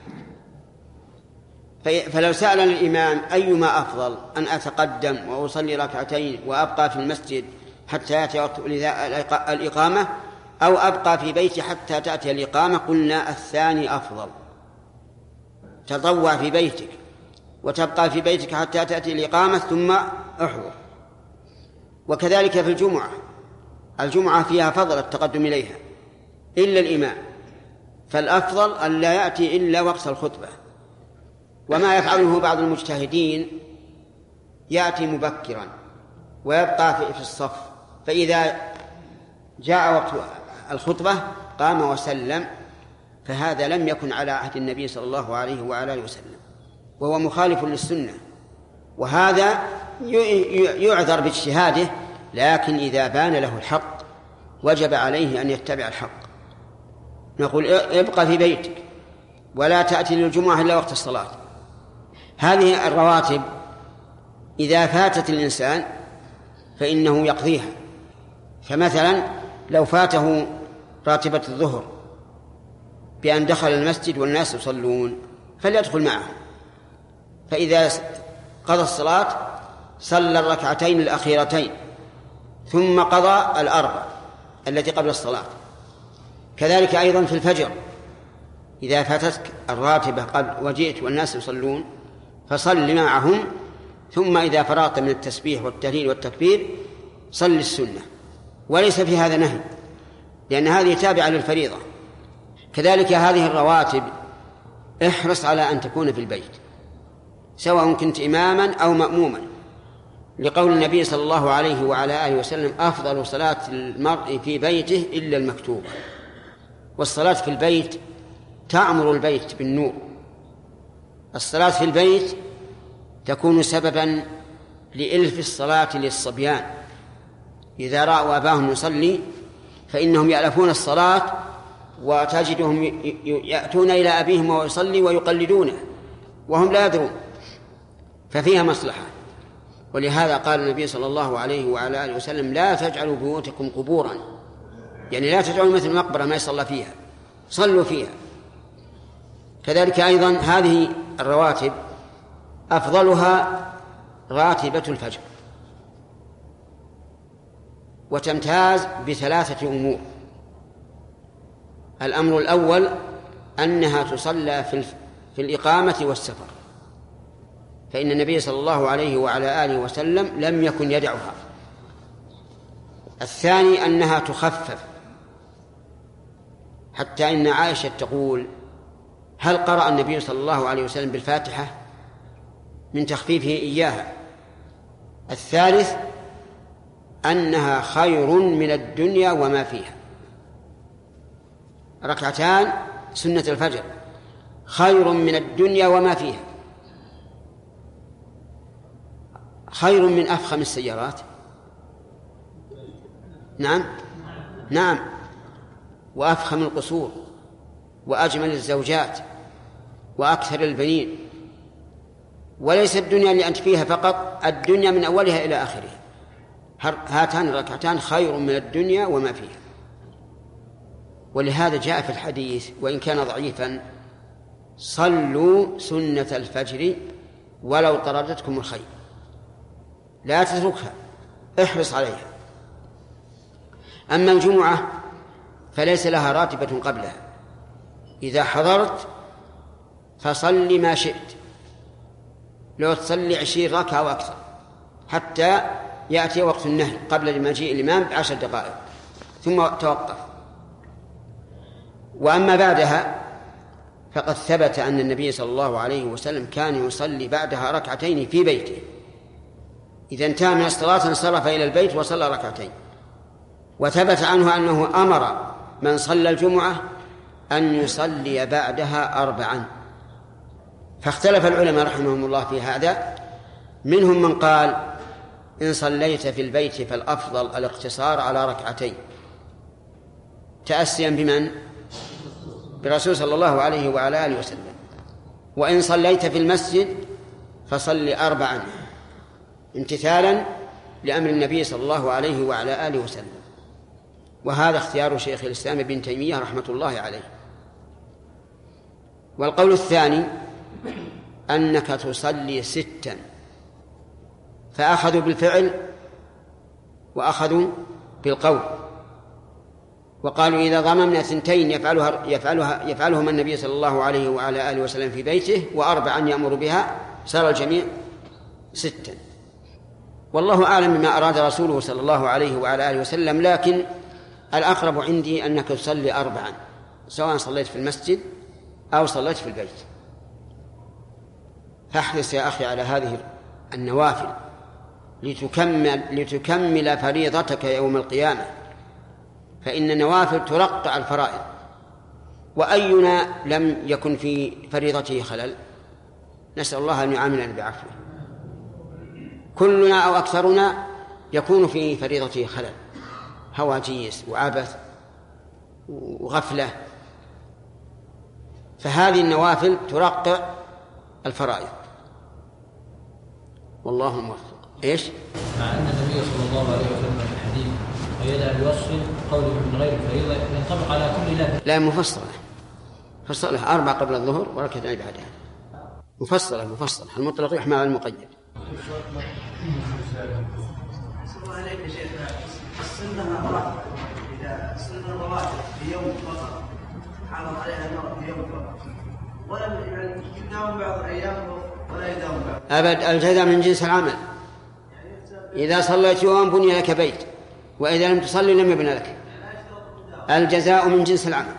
فلو سألنا الإمام أيما أفضل، أن أتقدم وأصلي ركعتين وأبقى في المسجد حتى يأتي وقت الإقامة، أو أبقى في بيتي حتى تأتي الإقامة، قلنا الثاني أفضل. تطوع في بيتك وتبقى في بيتك حتى تأتي الإقامة ثم احضر. وكذلك في الجمعة فيها فضل التقدم إليها إلا الإمام، فالأفضل أن لا يأتي إلا وقت الخطبة. وما يفعله بعض المجتهدين يأتي مبكرا ويبقى في الصف، فإذا جاء وقت الخطبة قام وسلم، فهذا لم يكن على عهد النبي صلى الله عليه وعلى آله وسلم، وهو مخالف للسنة. وهذا يعذر باجتهاده، لكن إذا بان له الحق وجب عليه أن يتبع الحق. نقول ابقى في بيتك ولا تأتي للجمعة إلا وقت الصلاة. هذه الرواتب إذا فاتت الإنسان فإنه يقضيها. فمثلا لو فاته راتبة الظهر بأن دخل المسجد والناس يصلون فليدخل معهم، فإذا قضى الصلاة صلى الركعتين الأخيرتين ثم قضى 4 التي قبل الصلاة. كذلك أيضا في الفجر إذا فاتتك الراتبة قبل وجئت والناس يصلون فصل معهم، ثم إذا فرغت من التسبيح والتهليل والتكبير صل السنة، وليس في هذا نهي، لأن هذه تابعة للفريضة. كذلك هذه الرواتب احرص على أن تكون في البيت، سواء كنت إماما أو مأموما، لقول النبي صلى الله عليه وعلى آله وسلم: أفضل صلاة المرء في بيته إلا المكتوبة. والصلاة في البيت تعمر البيت بالنور. الصلاة في البيت تكون سببا لإلف الصلاة للصبيان، إذا رأوا أباهم يصلي فإنهم يألفون الصلاة، وتجدهم يأتون إلى أبيهم وهو يصلي ويقلدونه وهم لا يدرون، ففيها مصلحة. ولهذا قال النبي صلى الله عليه وعلى آله وسلم: لا تجعلوا بيوتكم قبورا، يعني لا تجعلوا مثل مقبرة ما يصلى فيها، صلوا فيها. كذلك أيضا هذه الرواتب أفضلها راتبة الفجر، وتمتاز بثلاثة أمور. الأمر الأول أنها تصلى في الإقامة والسفر، فإن النبي صلى الله عليه وعلى آله وسلم لم يكن يدعها. الثاني أنها تخفف، حتى إن عائشة تقول: هل قرأ النبي صلى الله عليه وسلم بالفاتحة؟ من تخفيفه إياها. الثالث أنها خير من الدنيا وما فيها. ركعتان سنة الفجر خير من الدنيا وما فيها، خير من أفخم السيارات. نعم، وأفخم القصور، وأجمل الزوجات، وأكثر البنين. وليس الدنيا اللي أنت فيها فقط، الدنيا من أولها إلى آخرها. هاتان الركعتان خير من الدنيا وما فيها. ولهذا جاء في الحديث وإن كان ضعيفا: صلوا سنة الفجر ولو طردتكم الخيل، لا تتركها، احرص عليها. أما الجمعة فليس لها راتبة قبلها، إذا حضرت فصل ما شئت، لو تصلي 20 ركعة أو أكثر، حتى يأتي وقت النهي قبل مجيء الإمام ب10 دقائق، ثم توقف. وأما بعدها فقد ثبت أن النبي صلى الله عليه وسلم كان يصلي بعدها ركعتين في بيته، إذا انتهى من الصلاة انصرف إلى البيت وصلى ركعتين. وثبت عنه أنه أمر من صلى الجمعة أن يصلي بعدها 4. فاختلف العلماء رحمهم الله في هذا، منهم من قال: إن صليت في البيت فالأفضل الاقتصار على ركعتين، تأسيا بمن؟ برسول صلى الله عليه وعلى آله وسلم. وإن صليت في المسجد فصل 4 امتثالا لأمر النبي صلى الله عليه وعلى آله وسلم. وهذا اختيار شيخ الإسلام ابن تيمية رحمة الله عليه. والقول الثاني أنك تصلي 6، فأخذوا بالفعل وأخذوا بالقول، وقالوا إذا ضممنا 2 يفعلهما النبي صلى الله عليه وعلى آله وسلم في بيته، و4 يأمر بها، صار الجميع 6. والله أعلم بما أراد رسوله صلى الله عليه وعلى آله وسلم، لكن الأقرب عندي أنك تصلي 4 سواء صليت في المسجد أو صليت في البيت. فاحرص يا أخي على هذه النوافل لتكمل فريضتك يوم القيامة، فإن النوافل ترقع الفرائض. وأينا لم يكن في فريضته خلل؟ نسأل الله أن يعاملنا بعفوه. كلنا أو أكثرنا يكون في فريضته خلل، هواجيس وعبث وغفلة. فهذه النوافل ترقع الفرائض، والله موفق. إيش؟ مع أن النبي صلى الله عليه وسلم في الحديث ويدعى بوصف قوله من غير فريضة ينطبق على كل لا مفصلة 4 قبل الظهر وركعتين بعدها، مفصلة. المطلق يحمل على المقيد. عليك يا شيخ، السنة إذا سنة الرواتب في يوم فطر حافظ عليها المرء في يوم الوقت ولم يداوم بعض الأيام ولا يداوم بعض. أبد، الجزاء من جنس العمل. إذا صليت يوم بني لك بيت، وإذا لم تصلي لم يبنى لك. الجزاء من جنس العمل.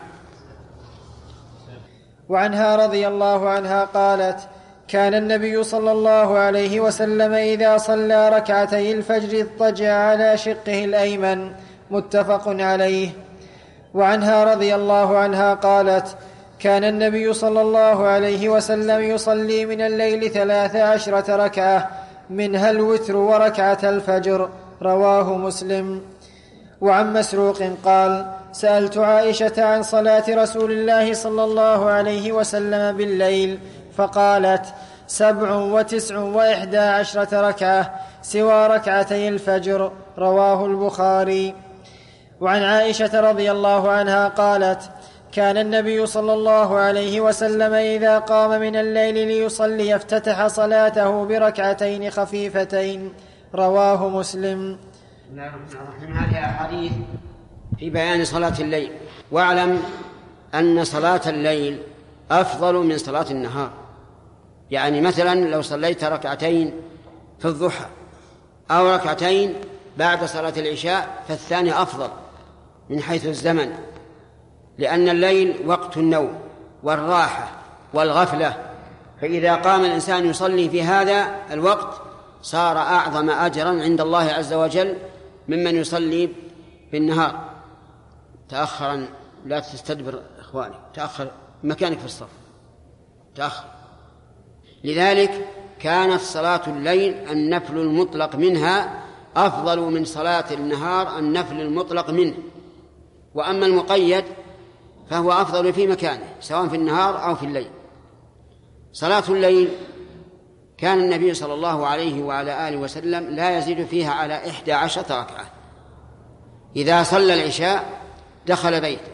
وعنها رضي الله عنها قالت: كان النبي صلى الله عليه وسلم إذا صلى ركعتي الفجر اضطجع على شقه الأيمن. متفق عليه. وعنها رضي الله عنها قالت: كان النبي صلى الله عليه وسلم يصلي من الليل 13 ركعة، منها الوتر وركعة الفجر. رواه مسلم. وعن مسروق قال: سألت عائشة عن صلاة رسول الله صلى الله عليه وسلم بالليل فقالت: 17 و11 ركعة سوى ركعتي الفجر. رواه البخاري. وعن عائشة رضي الله عنها قالت: كان النبي صلى الله عليه وسلم إذا قام من الليل ليصلي افتتح صلاته بركعتين خفيفتين. رواه مسلم. هذه أحاديث في بيان صلاة الليل. واعلم أن صلاة الليل أفضل من صلاة النهار. يعني مثلا لو صليت ركعتين في الضحى أو ركعتين بعد صلاة العشاء فالثاني أفضل من حيث الزمن، لأن الليل وقت النوم والراحة والغفلة، فإذا قام الإنسان يصلي في هذا الوقت صار أعظم أجرا عند الله عز وجل ممن يصلي في النهار. تأخرا لا تستدبر إخواني، تأخر مكانك في الصف، تأخر. لذلك كانت صلاة الليل النفل المطلق منها أفضل من صلاة النهار النفل المطلق منه. وأما المقيد فهو أفضل في مكانه سواء في النهار أو في الليل. صلاة الليل كان النبي صلى الله عليه وعلى آله وسلم لا يزيد فيها على 11 ركعة. إذا صلى العشاء دخل بيته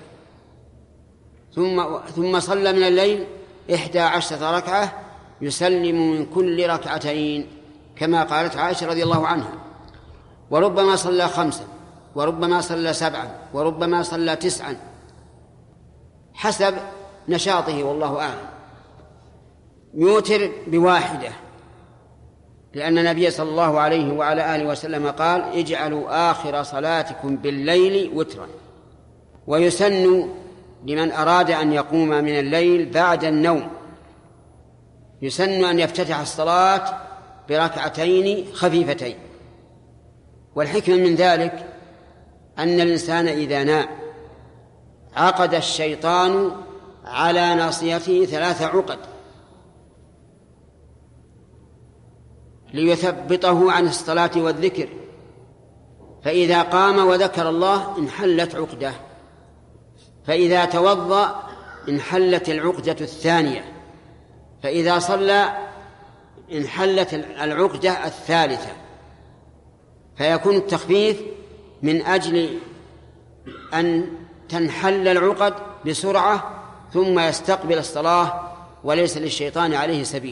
ثم صلى من الليل 11 ركعة يسلم من كل ركعتين، كما قالت عائشة رضي الله عنها. وربما صلى 5 وربما صلى 7 وربما صلى 9 حسب نشاطه والله أعلم. يوتر ب1، لأن النبي صلى الله عليه وعلى آله وسلم قال: اجعلوا آخر صلاتكم بالليل وترا. ويسن لمن أراد أن يقوم من الليل بعد النوم يسن أن يفتتح الصلاة بركعتين خفيفتين. والحكمة من ذلك أن الإنسان إذا نام عقد الشيطان على ناصيته 3 عقد ليثبطه عن الصلاة والذكر، فإذا قام وذكر الله انحلت عقده، فإذا توضأ انحلت العقدة الثانية، فإذا صلى انحلت العقدة الثالثة. فيكون التخفيف من أجل أن تنحل العقد بسرعة ثم يستقبل الصلاة وليس للشيطان عليه سبيل.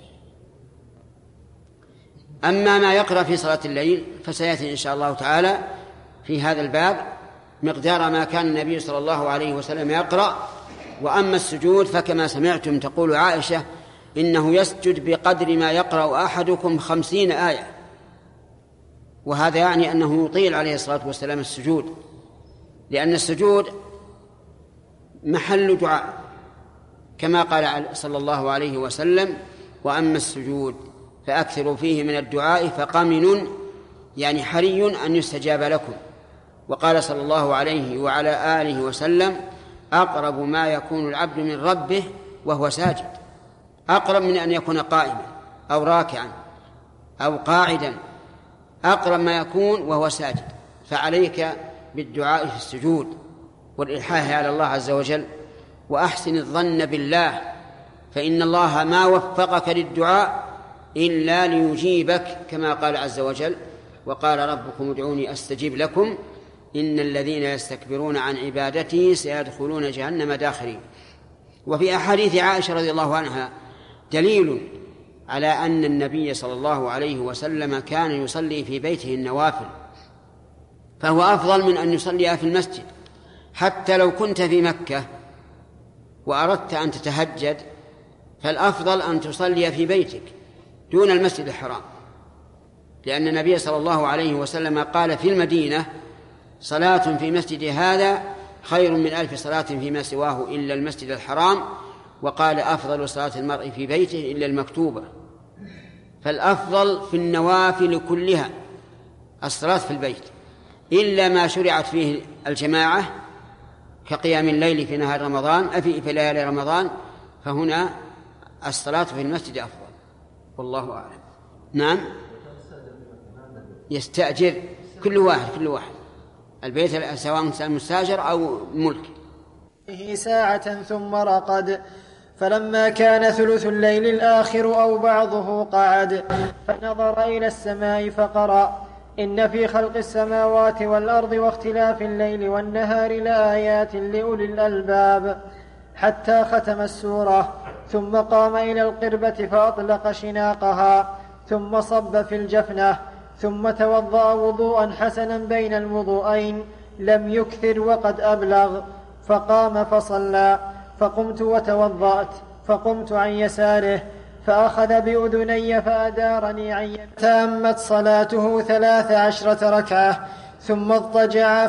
أما ما يقرأ في صلاة الليل فسيأتي إن شاء الله تعالى في هذا الباب مقدار ما كان النبي صلى الله عليه وسلم يقرأ. وأما السجود فكما سمعتم تقول عائشة إنه يسجد بقدر ما يقرأ أحدكم 50 آية، وهذا يعني أنه يطيل عليه الصلاة والسلام السجود، لأن السجود محل دعاء كما قال صلى الله عليه وسلم: وأما السجود فأكثروا فيه من الدعاء فقمن، يعني حري أن يستجاب لكم. وقال صلى الله عليه وعلى آله وسلم: أقرب ما يكون العبد من ربه وهو ساجد، أقرب من أن يكون قائما أو راكعا أو قاعدا، أقرب ما يكون وهو ساجد. فعليك بالدعاء في السجود والإلحاح على الله عز وجل، وأحسن الظن بالله، فإن الله ما وفقك للدعاء إلا ليجيبك، كما قال عز وجل: وقال ربكم ادعوني أستجيب لكم إن الذين يستكبرون عن عبادتي سيدخلون جهنم داخرين. وفي أحاديث عائشة رضي الله عنها دليل على أن النبي صلى الله عليه وسلم كان يصلي في بيته النوافل، فهو أفضل من أن يصلي في المسجد. حتى لو كنت في مكة وأردت أن تتهجد فالأفضل أن تصلي في بيتك دون المسجد الحرام، لأن النبي صلى الله عليه وسلم قال في المدينة: صلاة في مسجد هذا خير من 1000 صلاة فيما سواه إلا المسجد الحرام، وقال: أفضل صلاة المرء في بيته إلا المكتوبة. فالأفضل في النوافل كلها الصلاة في البيت، إلا ما شرعت فيه الجماعة كقيام الليل في نهار رمضان في ليالي رمضان، فهنا الصلاة في المسجد أفضل، والله أعلم. نعم، يستأجر كل واحد البيت سواء مستاجر أو ملك ساعة ثم رقد. فلما كان ثلث الليل الآخر أو بعضه قعد فنظر إلى السماء فقرأ: إن في خلق السماوات والأرض واختلاف الليل والنهار لآيات لأولي الألباب، حتى ختم السورة. ثم قام إلى القربة فأطلق شناقها، ثم صب في الجفنة، ثم توضأ وضوءا حسنا بين الوضوءين لم يكثر وقد أبلغ، فقام فصلى. فقمت وتوضأت، فقمت عن يساره فأخذ بأذني فأدارني عن يمينه. تامت صلاته 13 ركعة، ثم اضطجع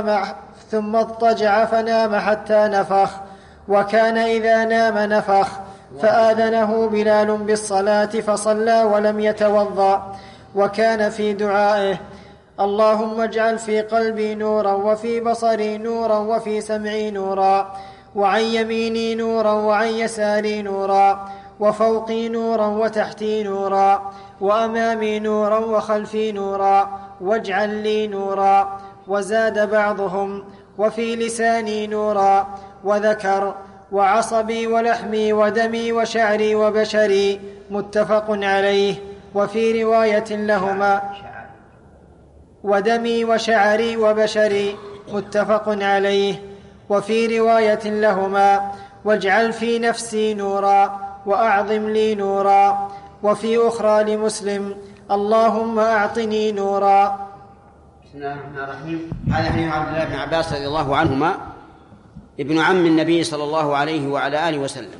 فنام حتى نفخ، وكان إذا نام نفخ. فآذنه بلال بالصلاة فصلى ولم يتوضأ، وكان في دعائه: اللهم اجعل في قلبي نورا، وفي بصري نورا، وفي سمعي نورا، وعن يميني نورا، وعن يساري نورا، وفوقي نورا، وتحتي نورا، وأمامي نورا، وخلفي نورا، واجعل لي نورا. وزاد بعضهم: وفي لساني نورا، وذكر: وعصبي ولحمي ودمي وشعري وبشري، متفق عليه. وفي رواية لهما: ودمي وشعري وبشري، متفق عليه. وفي رواية لهما: واجعل في نفسي نورا، وأعظم لي نورا. وفي أخرى لمسلم: اللهم أعطني نورا. بسم الله الرحمن الرحيم. هذا حديث عبد الله بن عباس رضي الله عنهما، ابن عم النبي صلى الله عليه وعلى آله وسلم.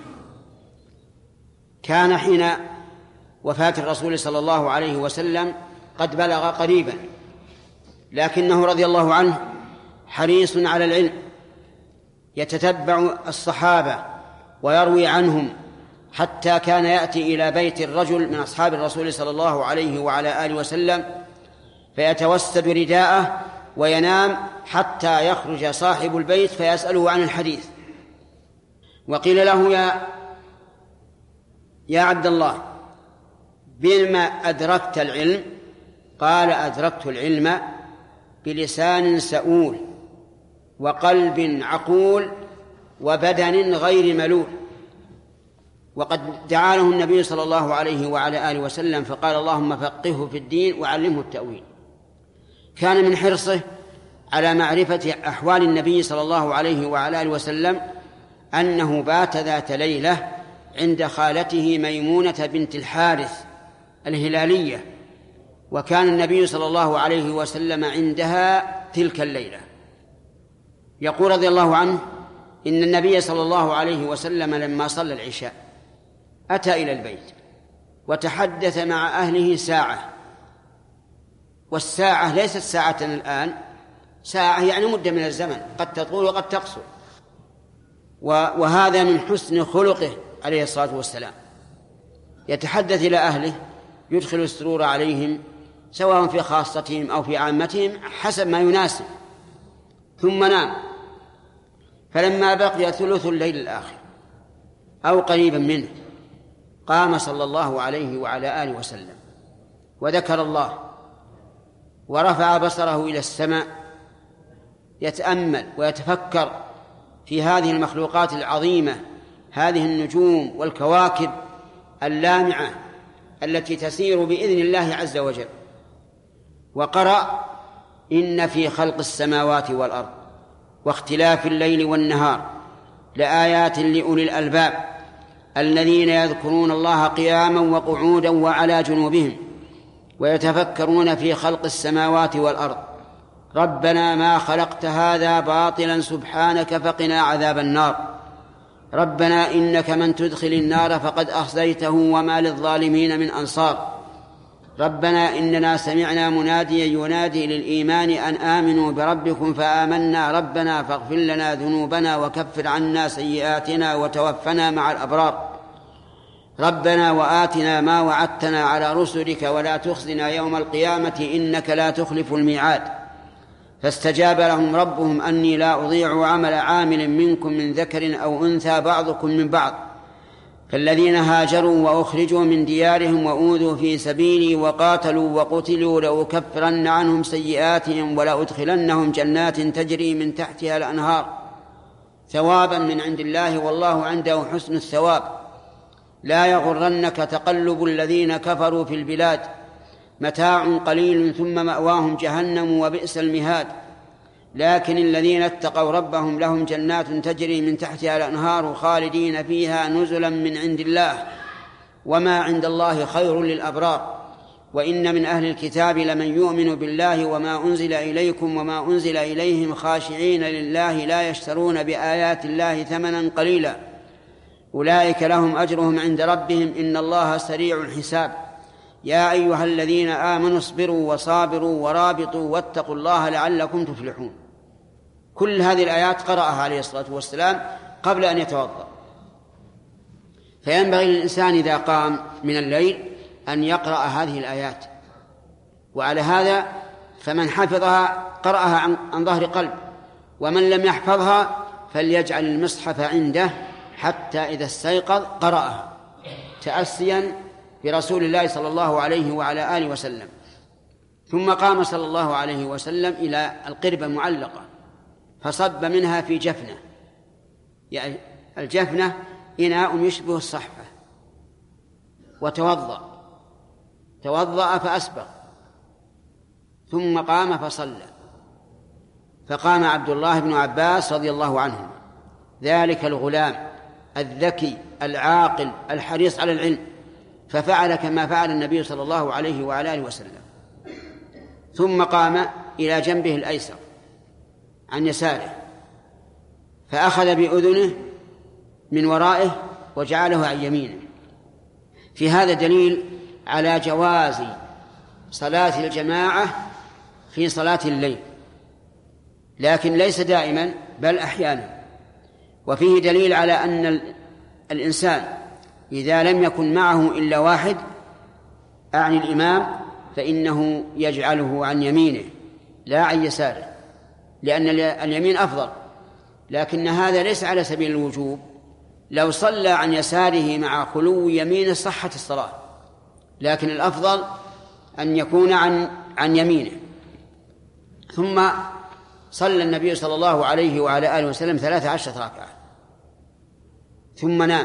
كان حين وفاة الرسول صلى الله عليه وسلم قد بلغ قريبا، لكنه رضي الله عنه حريص على العلم، يتتبع الصحابة ويروي عنهم، حتى كان يأتي إلى بيت الرجل من أصحاب الرسول صلى الله عليه وعلى آله وسلم فيتوسد رداءه وينام حتى يخرج صاحب البيت فيسأله عن الحديث. وقيل له: يا عبد الله، بما أدركت العلم؟ قال: أدركت العلم بلسان سؤول، وقلب عقول، وبدن غير ملول. وقد دعا له النبي صلى الله عليه وعلى آله وسلم فقال: اللهم فقهه في الدين وعلمه التأويل. كان من حرصه على معرفة أحوال النبي صلى الله عليه وعلى آله وسلم أنه بات ذات ليلة عند خالته ميمونة بنت الحارث الهلالية، وكان النبي صلى الله عليه وسلم عندها تلك الليلة. يقول رضي الله عنه: إن النبي صلى الله عليه وسلم لما صلى العشاء أتى إلى البيت وتحدث مع أهله ساعة، والساعة ليست ساعة الآن، ساعة يعني مدة من الزمن قد تطول وقد تقصر، وهذا من حسن خلقه عليه الصلاة والسلام. يتحدث إلى أهله، يدخل السرور عليهم سواء في خاصتهم أو في عامتهم حسب ما يناسب، ثم نام. فلما بقي ثلث الليل الآخر أو قريبا منه قام صلى الله عليه وعلى آله وسلم وذكر الله، ورفع بصره إلى السماء يتأمل ويتفكر في هذه المخلوقات العظيمة، هذه النجوم والكواكب اللامعة التي تسير بإذن الله عز وجل. وقرأ: إن في خلق السماوات والأرض واختلاف الليل والنهار لآيات لأولي الألباب الذين يذكرون الله قياما وقعودا وعلى جنوبهم ويتفكرون في خلق السماوات والأرض ربنا ما خلقت هذا باطلا سبحانك فقنا عذاب النار. ربنا إنك من تدخل النار فقد أخزيته وما للظالمين من أنصار ربنا إننا سمعنا مناديا ينادي للإيمان أن آمنوا بربكم فآمنا ربنا فاغفر لنا ذنوبنا وكفر عنا سيئاتنا وتوفنا مع الأبرار ربنا وآتنا ما وعدتنا على رسلك ولا تخزنا يوم القيامة إنك لا تخلف الميعاد فاستجاب لهم ربهم أني لا أضيع عمل عامل منكم من ذكر أو أنثى بعضكم من بعض فالذين هاجروا وأخرجوا من ديارهم وأوذوا في سبيلي وقاتلوا وقتلوا لأكفرن عنهم سيئاتهم ولأدخلنهم جنات تجري من تحتها الأنهار ثوابا من عند الله والله عنده حسن الثواب لا يغرنك تقلب الذين كفروا في البلاد متاع قليل ثم مأواهم جهنم وبئس المهاد لكن الذين اتقوا ربهم لهم جنات تجري من تحتها الأنهار خالدين فيها نزلا من عند الله وما عند الله خير للأبرار وإن من أهل الكتاب لمن يؤمن بالله وما أنزل إليكم وما أنزل إليهم خاشعين لله لا يشترون بآيات الله ثمنا قليلا أولئك لهم أجرهم عند ربهم إن الله سريع الحساب يا أيها الذين آمنوا اصبروا وصابروا ورابطوا واتقوا الله لعلكم تفلحون كل هذه الآيات قرأها عليه الصلاة والسلام قبل أن يتوضأ فينبغي للإنسان إذا قام من الليل أن يقرأ هذه الآيات وعلى هذا فمن حفظها قرأها عن ظهر قلب ومن لم يحفظها فليجعل المصحف عنده حتى إذا استيقظ قرأها تأسيا برسول الله صلى الله عليه وعلى آله وسلم ثم قام صلى الله عليه وسلم إلى القربة المعلقة فصب منها في جفنة يعني الجفنة إناء يشبه الصحفة توضأ فأسبغ ثم قام فصلى فقام عبد الله بن عباس رضي الله عنه ذلك الغلام الذكي العاقل الحريص على العلم ففعل كما فعل النبي صلى الله عليه وعلى آله وسلم ثم قام إلى جنبه الأيسر عن يساره فأخذ بأذنه من ورائه وجعله عن يمينه في هذا دليل على جواز صلاة الجماعة في صلاة الليل لكن ليس دائما بل أحيانا وفيه دليل على أن الإنسان إذا لم يكن معه إلا واحد أعني الإمام فإنه يجعله عن يمينه لا عن يساره لأن اليمين أفضل لكن هذا ليس على سبيل الوجوب لو صلى عن يساره مع خلو يمينه صحت الصلاة لكن الأفضل أن يكون عن يمينه ثم صلى النبي صلى الله عليه وعلى آله وسلم 13 ركعة ثم نام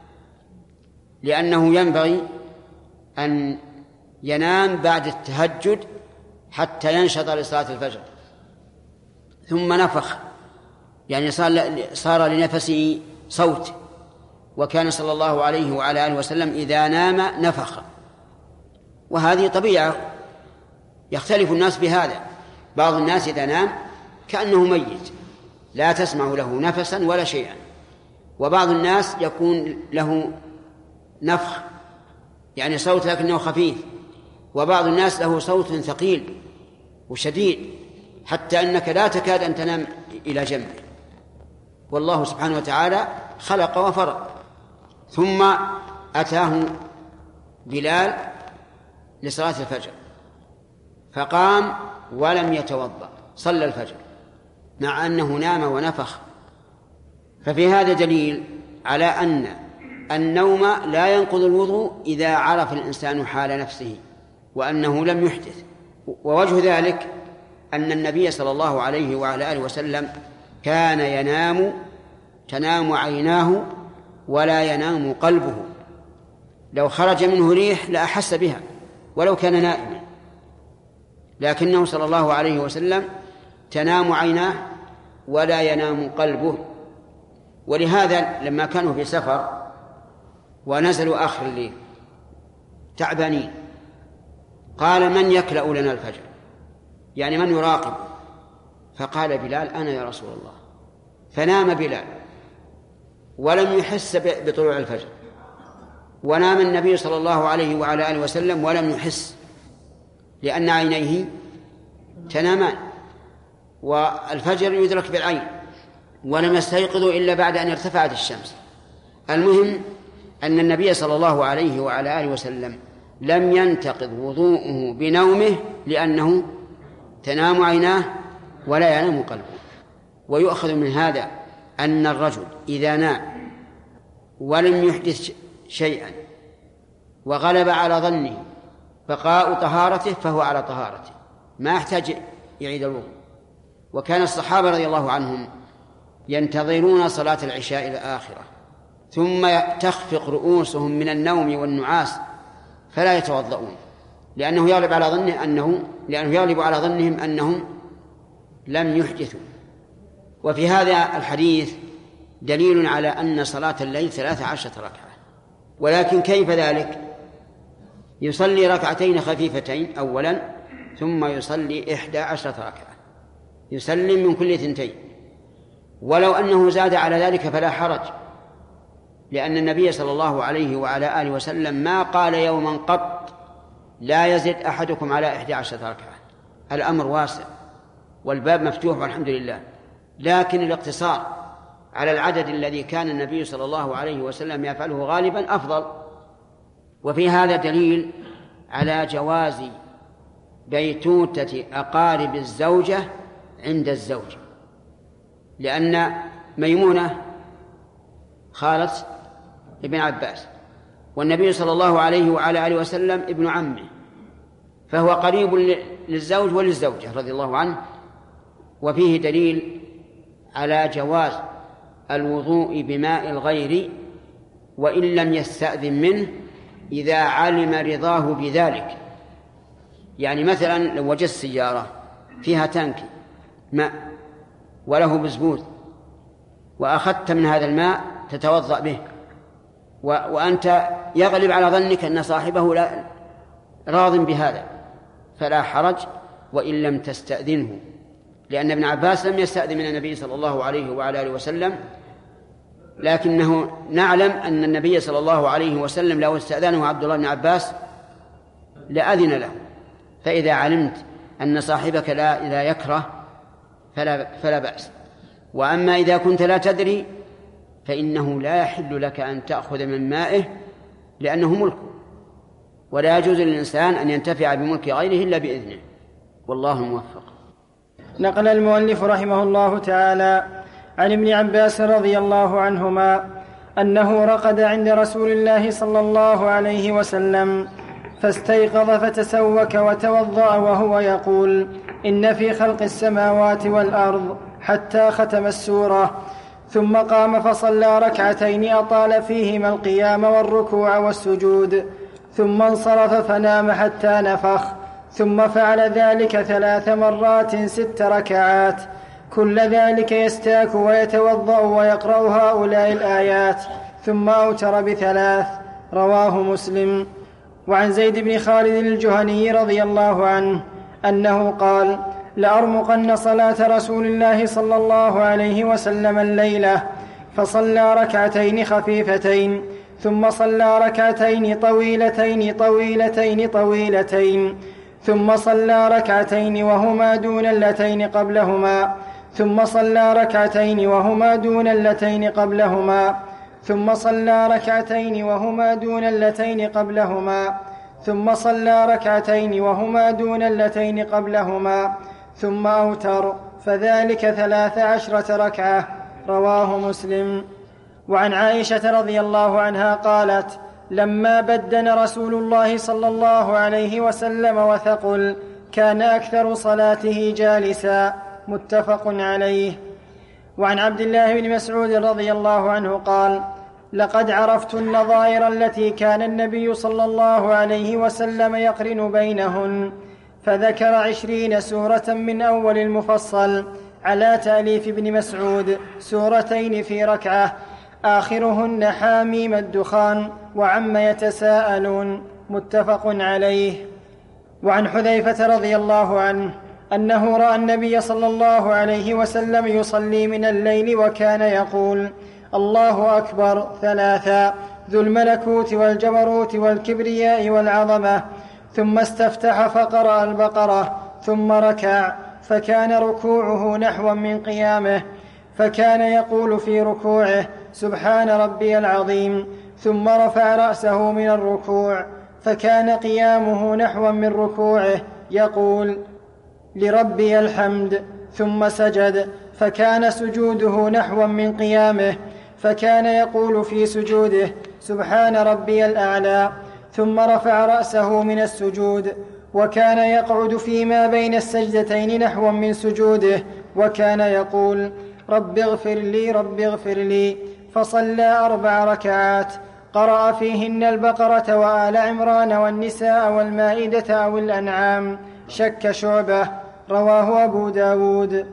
لأنه ينبغي أن ينام بعد التهجد حتى ينشط لصلاة الفجر ثم نفخ يعني صار لنفسه صوت وكان صلى الله عليه وعلى آله وسلم إذا نام نفخ وهذه طبيعة يختلف الناس بهذا بعض الناس إذا نام كأنه ميت لا تسمع له نفسا ولا شيئا وبعض الناس يكون له نفخ يعني صوت لكنه خفيف وبعض الناس له صوت ثقيل وشديد حتى أنك لا تكاد أن تنام إلى جنبه والله سبحانه وتعالى خلق وفرق ثم أتاه بلال لصلاة الفجر فقام ولم يتوضأ صلى الفجر مع أنه نام ونفخ ففي هذا دليل على أن النوم لا ينقض الوضوء إذا عرف الإنسان حال نفسه وأنه لم يحدث ووجه ذلك أن النبي صلى الله عليه وعلى آله وسلم كان تنام عيناه ولا ينام قلبه لو خرج منه ريح لأحس بها ولو كان نائما لكنه صلى الله عليه وسلم تنام عيناه ولا ينام قلبه ولهذا لما كانوا في سفر ونزلوا آخر الليل تعبانين قال من يكلأ لنا الفجر يعني من يراقب فقال بلال أنا يا رسول الله فنام بلال ولم يحس بطلوع الفجر، ونام النبي صلى الله عليه وعلى آله وسلم ولم يحس، لأن عينيه تنامان، والفجر يدرك بالعين، ولم يستيقظوا إلا بعد أن ارتفعت الشمس. المهم أن النبي صلى الله عليه وعلى آله وسلم لم ينتقض وضوءه بنومه، لأنه تنام عيناه ولا ينام قلبه. ويؤخذ من هذا أن الرجل إذا نام ولم يحدث شيئا وغلب على ظنه بقاء طهارته فهو على طهارته، ما يحتاج يعيد الوضوء. وكان الصحابة رضي الله عنهم ينتظرون صلاة العشاء الآخرة ثم تخفق رؤوسهم من النوم والنعاس فلا يتوضؤون، لأنه يغلب على ظنهم أنهم لم يحدثوا. وفي هذا الحديث دليل على أن صلاة الليل 13 ركعة، ولكن كيف ذلك؟ يصلي ركعتين خفيفتين أولا، ثم يصلي 11 ركعة، يسلم من كل 2. ولو أنه زاد على ذلك فلا حرج، لأن النبي صلى الله عليه وعلى آله وسلم ما قال يوما قط لا يزد أحدكم على 11 ركعة. الأمر واسع والباب مفتوح والحمد لله، لكن الاقتصار على العدد الذي كان النبي صلى الله عليه وسلم يفعله غالبا أفضل. وفي هذا دليل على جواز بيتوتة أقارب الزوجة عند الزوج، لأن ميمونة خالة ابن عباس، والنبي صلى الله عليه وعلى آله وسلم ابن عمه، فهو قريب للزوج وللزوجة رضي الله عنه. وفيه دليل على جواز الوضوء بماء الغير وإن لم يستأذن منه إذا علم رضاه بذلك. يعني مثلا لو وجدت سيارة فيها تانك ماء وله بزبوز وأخذت من هذا الماء تتوضأ به، وأنت يغلب على ظنك أن صاحبه لا راض بهذا، فلا حرج وإن لم تستأذنه، لأن ابن عباس لم يستأذن من النبي صلى الله عليه وعلى آله وسلم، لكنه نعلم أن النبي صلى الله عليه وسلم لو استأذنه عبد الله بن عباس لأذن له. فإذا علمت أن صاحبك لا يكره فلا بأس. وأما إذا كنت لا تدري فإنه لا يحل لك أن تأخذ من مائه، لأنه ملكه، ولا يجوز للإنسان أن ينتفع بملك غيره إلا بإذنه، والله موفق. نقل المؤلف رحمه الله تعالى عن ابن عباس رضي الله عنهما أنه رقد عند رسول الله صلى الله عليه وسلم فاستيقظ فتسوك وتوضأ وهو يقول: إن في خلق السماوات والأرض، حتى ختم السورة. ثم قام فصلى ركعتين أطال فيهما القيام والركوع والسجود، ثم انصرف فنام حتى نفخ، ثم فعل ذلك 3 مرات 6 ركعات، كل ذلك يستاك ويتوضأ ويقرأ هؤلاء الآيات، ثم أوتر ب3. رواه مسلم. وعن زيد بن خالد الجهني رضي الله عنه أنه قال: لأرمقن صلاة رسول الله صلى الله عليه وسلم الليلة، فصلى ركعتين خفيفتين، ثم صلى ركعتين طويلتين طويلتين طويلتين، ثم صلى ركعتين وهما دون اللتين قبلهما، ثم صلى ركعتين وهما دون اللتين قبلهما، ثم صلى ركعتين وهما دون اللتين قبلهما، ثم صلى ركعتين وهما دون اللتين قبلهما، ثم أوتر، فذلك 13 ركعة. رواه مسلم. وعن عائشة رضي الله عنها قالت: لما بدن رسول الله صلى الله عليه وسلم وثقل كان أكثر صلاته جالسا. متفق عليه. وعن عبد الله بن مسعود رضي الله عنه قال: لقد عرفت النظائر التي كان النبي صلى الله عليه وسلم يقرن بينهن، فذكر 20 سورة من أول المفصل على تأليف ابن مسعود، 2 في ركعة، آخرهن حاميم الدخان وعما يتساءلون. متفق عليه. وعن حذيفة رضي الله عنه أنه رأى النبي صلى الله عليه وسلم يصلي من الليل وكان يقول: الله أكبر 3 ذو الملكوت والجبروت والكبرياء والعظمة، ثم استفتح فقرأ البقرة، ثم ركع، فكان ركوعه نحوا من قيامه، فكان يقول في ركوعه سبحان ربي العظيم، ثم رفع رأسه من الركوع، فكان قيامه نحوا من ركوعه يقول لربي الحمد، ثم سجد، فكان سجوده نحوا من قيامه، فكان يقول في سجوده سبحان ربي الأعلى، ثم رفع رأسه من السجود، وكان يقعد فيما بين السجدتين نحوا من سجوده، وكان يقول رب اغفر لي رب اغفر لي، فصلى 4 ركعات قرأ فيهن البقرة وآل عمران والنساء والمائدة أو الأنعام. شك شعبة. رواه أبو داود.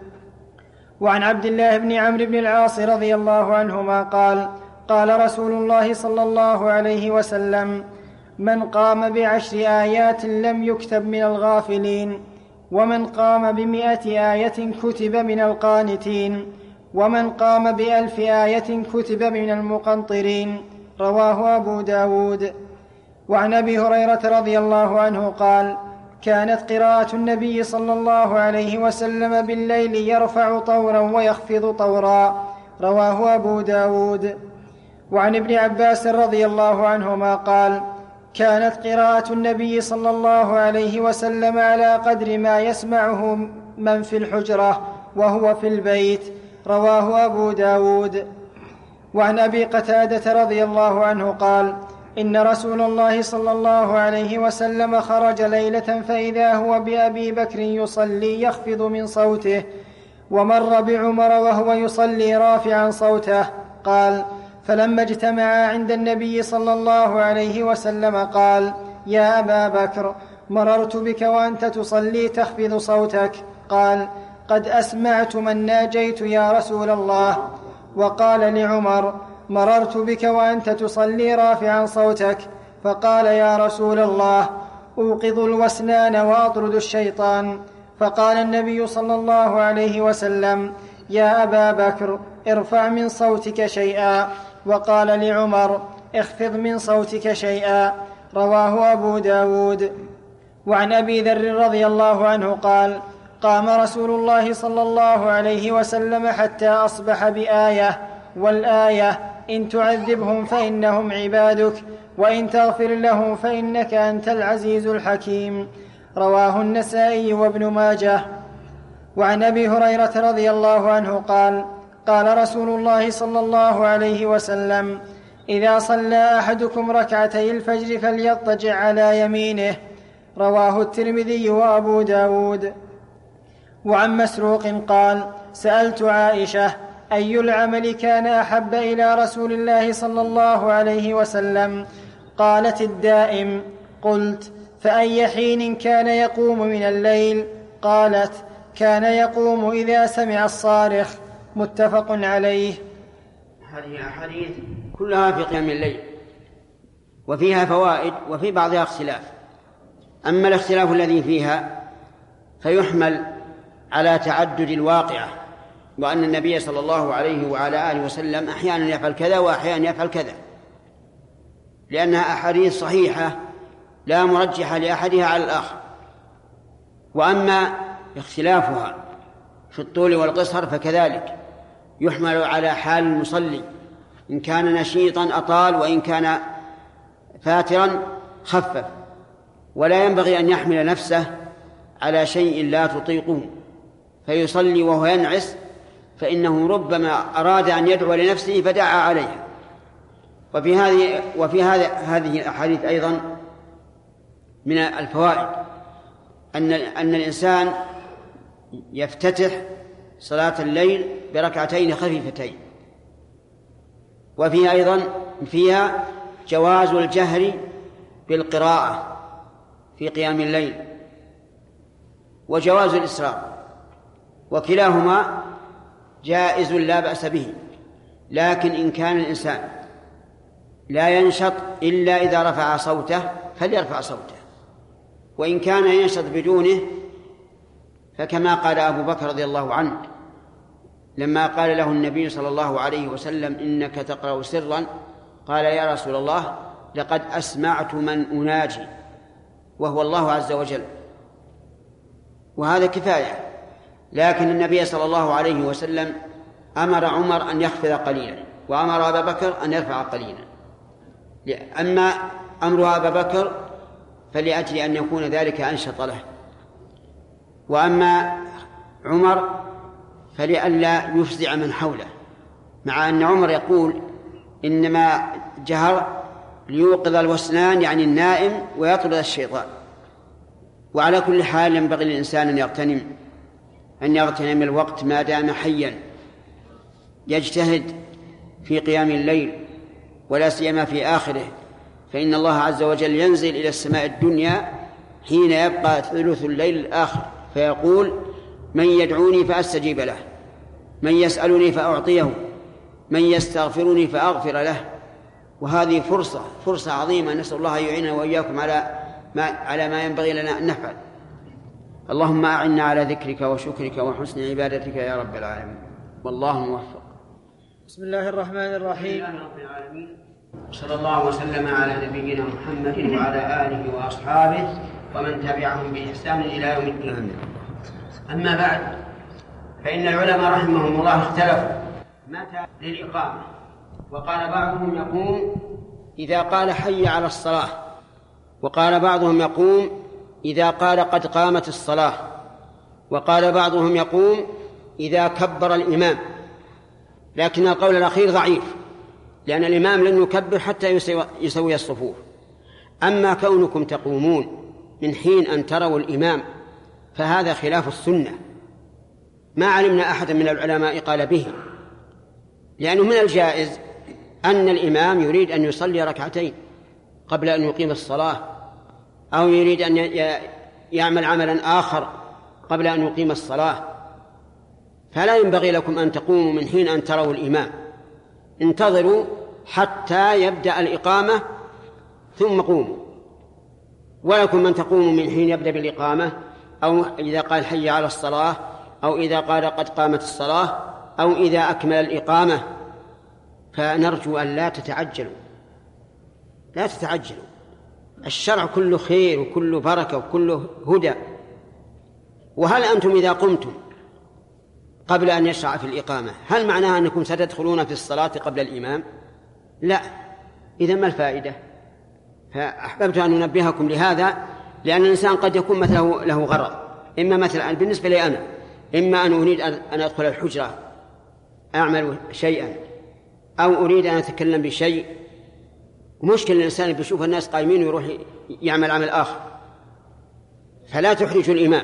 وعن عبد الله بن عمرو بن العاص رضي الله عنهما قال قال رسول الله صلى الله عليه وسلم من قام ب10 آيات لم يكتب من الغافلين، ومن قام ب100 آية كتب من القانتين، ومن قام ب1000 آية كتب من المقنطرين. رواه أبو داود. وعن أبي هريرة رضي الله عنه قال كانت قراءة النبي صلى الله عليه وسلم بالليل يرفع طورا ويخفض طورا. رواه أبو داود. وعن ابن عباس رضي الله عنهما قال كانت قراءة النبي صلى الله عليه وسلم على قدر ما يسمعه من في الحجرة وهو في البيت. رواه أبو داود. وعن أبي قتادة رضي الله عنه قال إن رسول الله صلى الله عليه وسلم خرج ليلة فإذا هو بأبي بكر يصلي يخفض من صوته، ومر بعمر وهو يصلي رافعا صوته. قال فلما اجتمعا عند النبي صلى الله عليه وسلم قال يا أبا بكر مررت بك وأنت تصلي تخفض صوتك. قال قد أسمعت من ناجيت يا رسول الله. وقال لعمر مررت بك وأنت تصلي رافعا صوتك، فقال يا رسول الله أوقظ الوسنان وأطرد الشيطان. فقال النبي صلى الله عليه وسلم يا أبا بكر ارفع من صوتك شيئا. وقال لعمر اخفض من صوتك شيئا. رواه أبو داود. وعن أبي ذر رضي الله عنه قال قام رسول الله صلى الله عليه وسلم حتى أصبح بآية، والآية إن تعذبهم فإنهم عبادك وإن تغفر لهم فإنك أنت العزيز الحكيم. رواه النسائي وابن ماجه. وعن أبي هريرة رضي الله عنه قال قال رسول الله صلى الله عليه وسلم إذا صلى أحدكم ركعتي الفجر فليضطجع على يمينه. رواه الترمذي وأبو داود. وعن مسروق قال سألت عائشة أي العمل كان أحب إلى رسول الله صلى الله عليه وسلم؟ قالت الدائم. قلت فأي حين كان يقوم من الليل؟ قالت كان يقوم إذا سمع الصارخ. متفق عليه. هذه الأحاديث كلها في قيام الليل وفيها فوائد وفي بعضها اختلاف. أما الاختلاف الذي فيها فيحمل على تعدد الواقعة، وأن النبي صلى الله عليه وعلى آله وسلم أحيانا يفعل كذا وأحيانا يفعل كذا، لأنها أحاديث صحيحة لا مرجح لأحدها على الآخر. وأما اختلافها في الطول والقصر فكذلك يحمل على حال المصلي، إن كان نشيطا أطال وإن كان فاترا خفف، ولا ينبغي أن يحمل نفسه على شيء لا تطيقه فيصلي وهو ينعس، فإنه ربما أراد أن يدعو لنفسه فدعا عليها. وفي هذه الأحاديث أيضا من الفوائد أن الإنسان يفتتح صلاة الليل بركعتين خفيفتين. وفيها أيضا جواز الجهر بالقراءة في قيام الليل وجواز الإسراء، وكلاهما جائز لا بأس به، لكن إن كان الإنسان لا ينشط إلا إذا رفع صوته فليرفع صوته، وإن كان ينشط بدونه فكما قال أبو بكر رضي الله عنه لما قال له النبي صلى الله عليه وسلم إنك تقرأ سرا، قال يا رسول الله لقد أسمعت من أناجي وهو الله عز وجل، وهذا كفاية. لكن النبي صلى الله عليه وسلم أمر عمر أن يخفض قليلا، وأمر أبا بكر أن يرفع قليلا. أما أمر أبا بكر فلأجل أن يكون ذلك أنشط له، وأما عمر فلئلا يفزع من حوله، مع أن عمر يقول إنما جهر ليوقظ الوسنان يعني النائم ويطرد الشيطان. وعلى كل حال ينبغي للإنسان أن يغتنم الوقت ما دام حيا، يجتهد في قيام الليل ولا سيما في آخره، فإن الله عز وجل ينزل إلى السماء الدنيا حين يبقى ثلث الليل الآخر فيقول من يدعوني فأستجيب له، من يسألني فأعطيه، من يستغفرني فأغفر له. وهذه فرصة عظيمة، نسأل الله أن يعيننا وإياكم على ما ينبغي لنا أن نفعل. اللهم أعنا على ذكرك وشكرك وحسن عبادتك يا رب العالمين، والله موفق. بسم الله الرحمن الرحيم. صلى الله وسلم على نبينا محمد وعلى آله وأصحابه ومن تبعهم بإحسان إلى يوم الدين. أما بعد، فإن العلماء رحمهم الله اختلفوا متى للإقامة، وقال بعضهم يقوم إذا قال حي على الصلاة، وقال بعضهم يقوم إذا قال قد قامت الصلاة، وقال بعضهم يقوم إذا كبر الإمام. لكن القول الأخير ضعيف، لأن الإمام لن يكبر حتى يسوي الصفوف. أما كونكم تقومون من حين أن تروا الإمام فهذا خلاف السنة، ما علمنا أحدا من العلماء قال به، لأنه من الجائز أن الإمام يريد أن يصلي ركعتين قبل أن يقيم الصلاة، أو يريد أن يعمل عملا آخر قبل أن يقيم الصلاة، فلا ينبغي لكم أن تقوموا من حين أن تروا الإمام، انتظروا حتى يبدأ الإقامة ثم قوموا. ولكم من تقوموا من حين يبدأ بالإقامة، أو إذا قال حي على الصلاة، أو إذا قال قد قامت الصلاة، أو إذا أكمل الإقامة. فنرجو أن لا تتعجلوا، لا تتعجلوا. الشرع كله خير وكله بركة وكله هدى. وهل أنتم إذا قمتم قبل أن يشرع في الإقامة هل معناها أنكم ستدخلون في الصلاة قبل الإمام؟ لا. إذن ما الفائدة؟ فأحببت أن أنبهكم لهذا، لأن الإنسان قد يكون مثله له غرض، إما مثلا بالنسبة لي أنا، إما أن أريد أن أدخل الحجرة أعمل شيئا، أو أريد أن أتكلم بشيء. مشكلة الإنسان بيشوف الناس قائمين ويروح يعمل عمل آخر، فلا تحرج الإمام.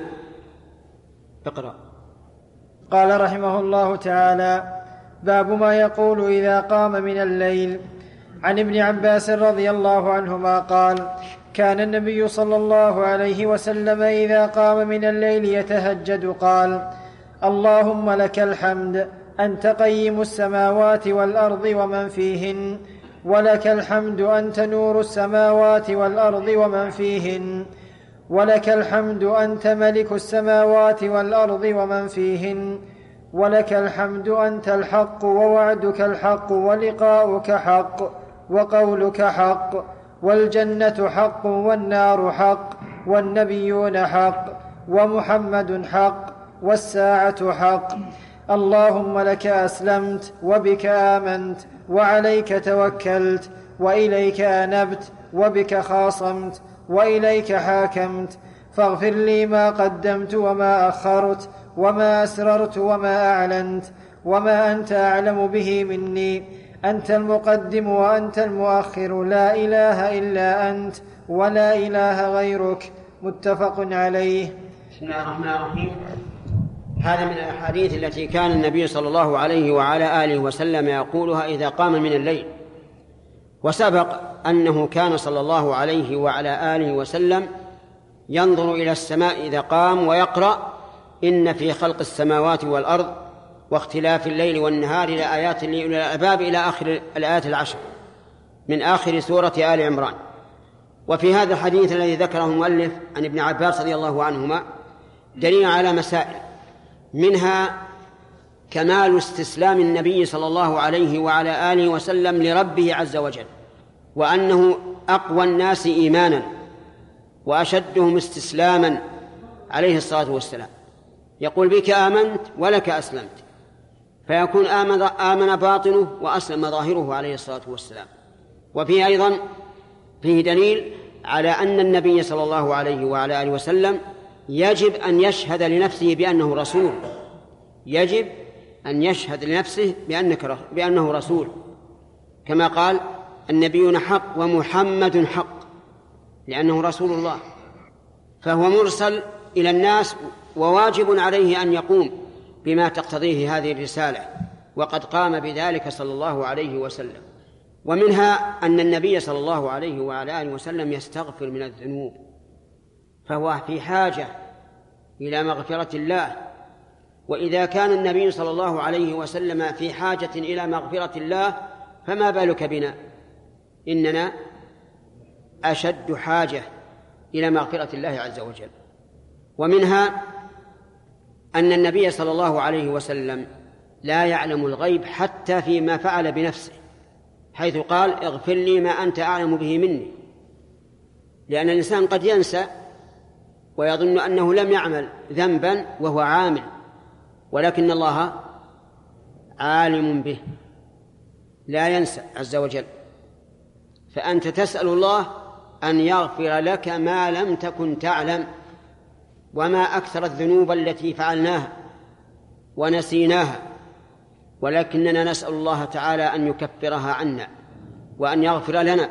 اقرأ. قال رحمه الله تعالى: باب ما يقول إذا قام من الليل. عن ابن عباس رضي الله عنهما قال: كان النبي صلى الله عليه وسلم إذا قام من الليل يتهجد قال: اللهم لك الحمد أنت قيم السماوات والأرض ومن فيهن، ولك الحمد أنت نور السماوات والأرض ومن فيهن، ولك الحمد أنت ملك السماوات والأرض ومن فيهن، ولك الحمد أنت الحق ووعدك الحق ولقاؤك حق وقولك حق، والجنة حق والنار حق والنبيون حق ومحمد حق والساعة حق. اللهم لك أسلمت وبك آمنت وعليك توكلت وإليك أنبت وبك خاصمت وإليك حاكمت، فاغفر لي ما قدمت وما أخرت وما أسررت وما أعلنت وما أنت أعلم به مني، أنت المقدم وأنت المؤخر، لا إله إلا أنت ولا إله غيرك. متفق عليه. بسم الله الرحمن الرحيم. هذا من الأحاديث التي كان النبي صلى الله عليه وعلى آله وسلم يقولها إذا قام من الليل. وسبق أنه كان صلى الله عليه وعلى آله وسلم ينظر إلى السماء إذا قام ويقرأ: إن في خلق السماوات والأرض واختلاف الليل والنهار لآيات لأولي الألباب إلى آخر الآيات 10 من آخر سورة آل عمران. وفي هذا الحديث الذي ذكره المؤلف عن ابن عباس رضي الله عنهما دليل على مسائل، منها كمال استسلام النبي صلى الله عليه وعلى آله وسلم لربه عز وجل، وأنه أقوى الناس إيمانا وأشدهم استسلاما عليه الصلاة والسلام. يقول بك آمنت ولك أسلمت، فيكون آمن باطنه وأسلم ظاهره عليه الصلاة والسلام. وفيه أيضا فيه دليل على أن النبي صلى الله عليه وعلى آله وسلم يجب أن يشهد لنفسه بأنه رسول، يجب أن يشهد لنفسه بأنه رسول، كما قال النبيون حق ومحمد حق، لأنه رسول الله، فهو مرسل إلى الناس وواجب عليه أن يقوم بما تقتضيه هذه الرسالة، وقد قام بذلك صلى الله عليه وسلم. ومنها أن النبي صلى الله عليه وعلى آله وسلم يستغفر من الذنوب، فهو في حاجة إلى مغفرة الله. وإذا كان النبي صلى الله عليه وسلم في حاجة إلى مغفرة الله فما بالك بنا؟ إننا أشد حاجة إلى مغفرة الله عز وجل. ومنها أن النبي صلى الله عليه وسلم لا يعلم الغيب حتى فيما فعل بنفسه، حيث قال اغفر لي ما أنت أعلم به مني، لأن الإنسان قد ينسى ويظن أنه لم يعمل ذنبا وهو عامل، ولكن الله عالم به لا ينسى عز وجل. فأنت تسأل الله أن يغفر لك ما لم تكن تعلم، وما أكثر الذنوب التي فعلناها ونسيناها، ولكننا نسأل الله تعالى أن يكفرها عنا وأن يغفر لنا.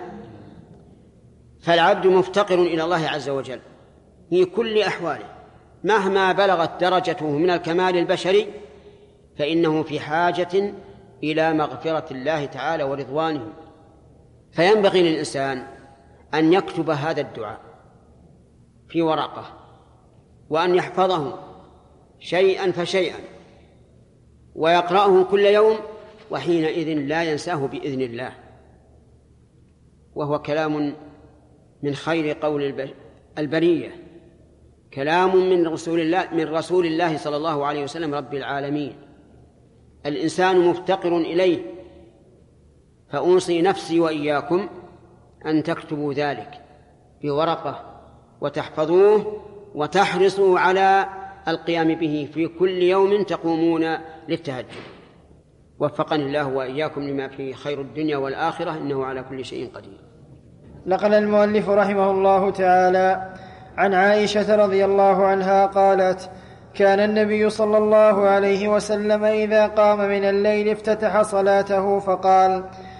فالعبد مفتقر إلى الله عز وجل في كل أحواله، مهما بلغت درجته من الكمال البشري فإنه في حاجة إلى مغفرة الله تعالى ورضوانه. فينبغي للإنسان أن يكتب هذا الدعاء في ورقة وأن يحفظه شيئا فشيئا ويقرأه كل يوم، وحينئذ لا ينساه بإذن الله. وهو كلام من خير قول البرية، كلام من رسول الله صلى الله عليه وسلم رب العالمين. الإنسان مفتقر إليه، فأوصي نفسي وإياكم أن تكتبوا ذلك بورقة وتحفظوه وتحرصوا على القيام به في كل يوم تقومون للتهجد. وفقني الله وإياكم لما فيه خير الدنيا والآخرة، إنه على كل شيء قدير. نقل المؤلف رحمه الله تعالى عن عائشة رضي الله عنها قالت: كان النبي صلى الله عليه وسلم إذا قام من الليل افتتح صلاته فقال: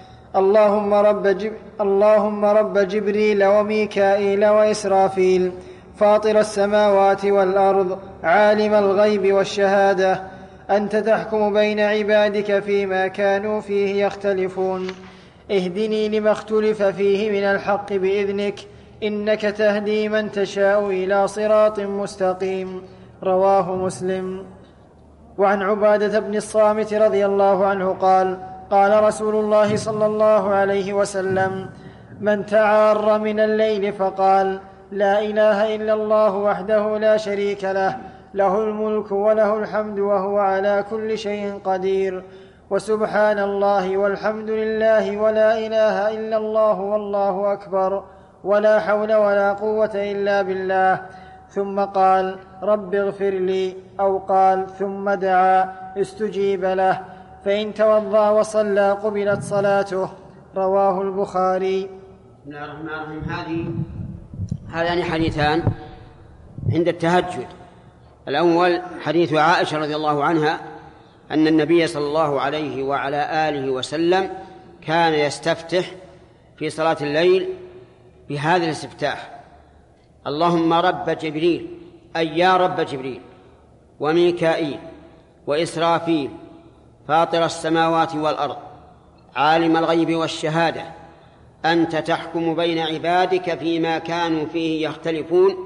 اللهم رب جبريل وميكائيل وإسرافيل فاطر السماوات والأرض عالم الغيب والشهادة، أنت تحكم بين عبادك فيما كانوا فيه يختلفون، اهدني لما اختلف فيه من الحق بإذنك، إنك تهدي من تشاء إلى صراط مستقيم. رواه مسلم. وعن عبادة بن الصامت رضي الله عنه قال: قال رسول الله صلى الله عليه وسلم: من تعار من الليل فقال: لا إله إلا الله وحده لا شريك له، له الملك وله الحمد وهو على كل شيء قدير، وسبحان الله والحمد لله ولا إله إلا الله والله أكبر، ولا حول ولا قوة إلا بالله، ثم قال: رب اغفر لي، أو قال ثم دعا استجيب له، فإن توضأ وصلى قبلت صلاته. رواه البخاري. بسم الله الرحمن الرحيم. هذان حديثان عند التهجد. الأول حديث عائشة رضي الله عنها أن النبي صلى الله عليه وعلى آله وسلم كان يستفتح في صلاة الليل بهذا الاستفتاح: اللهم رب جبريل، أي يا رب جبريل وميكائيل وإسرافيل فاطر السماوات والأرض عالم الغيب والشهادة، أنت تحكم بين عبادك فيما كانوا فيه يختلفون،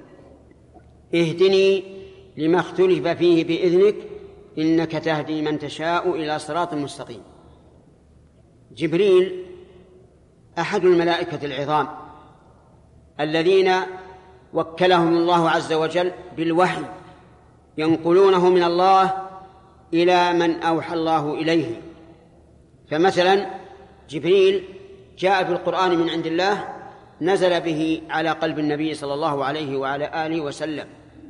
اهدني لما اختلف فيه بإذنك، إنك تهدي من تشاء إلى صراط مستقيم. جبريل أحد الملائكة العظام الذين وكلهم الله عز وجل بالوحي، ينقلونه من الله إلى من أوحى الله إليه. فمثلا جبريل جاء بالقرآن من عند الله، نزل به على قلب النبي صلى الله عليه وعلى آله وسلم.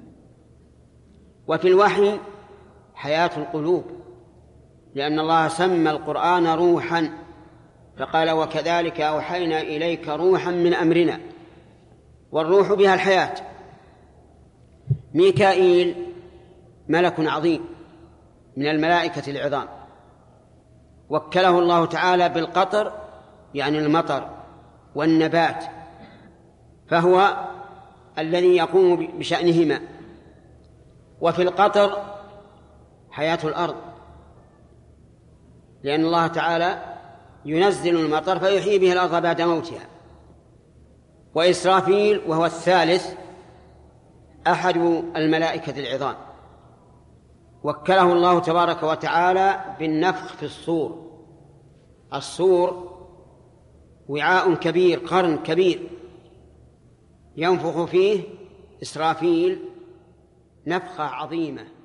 وفي الوحي حياة القلوب، لأن الله سمى القرآن روحا، فقال وكذلك أوحينا إليك روحا من أمرنا، والروح بها الحياة. ميكائيل ملك عظيم من الملائكة العظام، وكله الله تعالى بالقطر يعني المطر والنبات، فهو الذي يقوم بشأنهما. وفي القطر حياة الأرض، لأن الله تعالى ينزل المطر فيحيي به الأرض بعد موتها. وإسرافيل وهو الثالث أحد الملائكة العظام، وكله الله تبارك وتعالى بالنفخ في الصور. الصور وعاء كبير، قرن كبير، ينفخ فيه إسرافيل نفخة عظيمة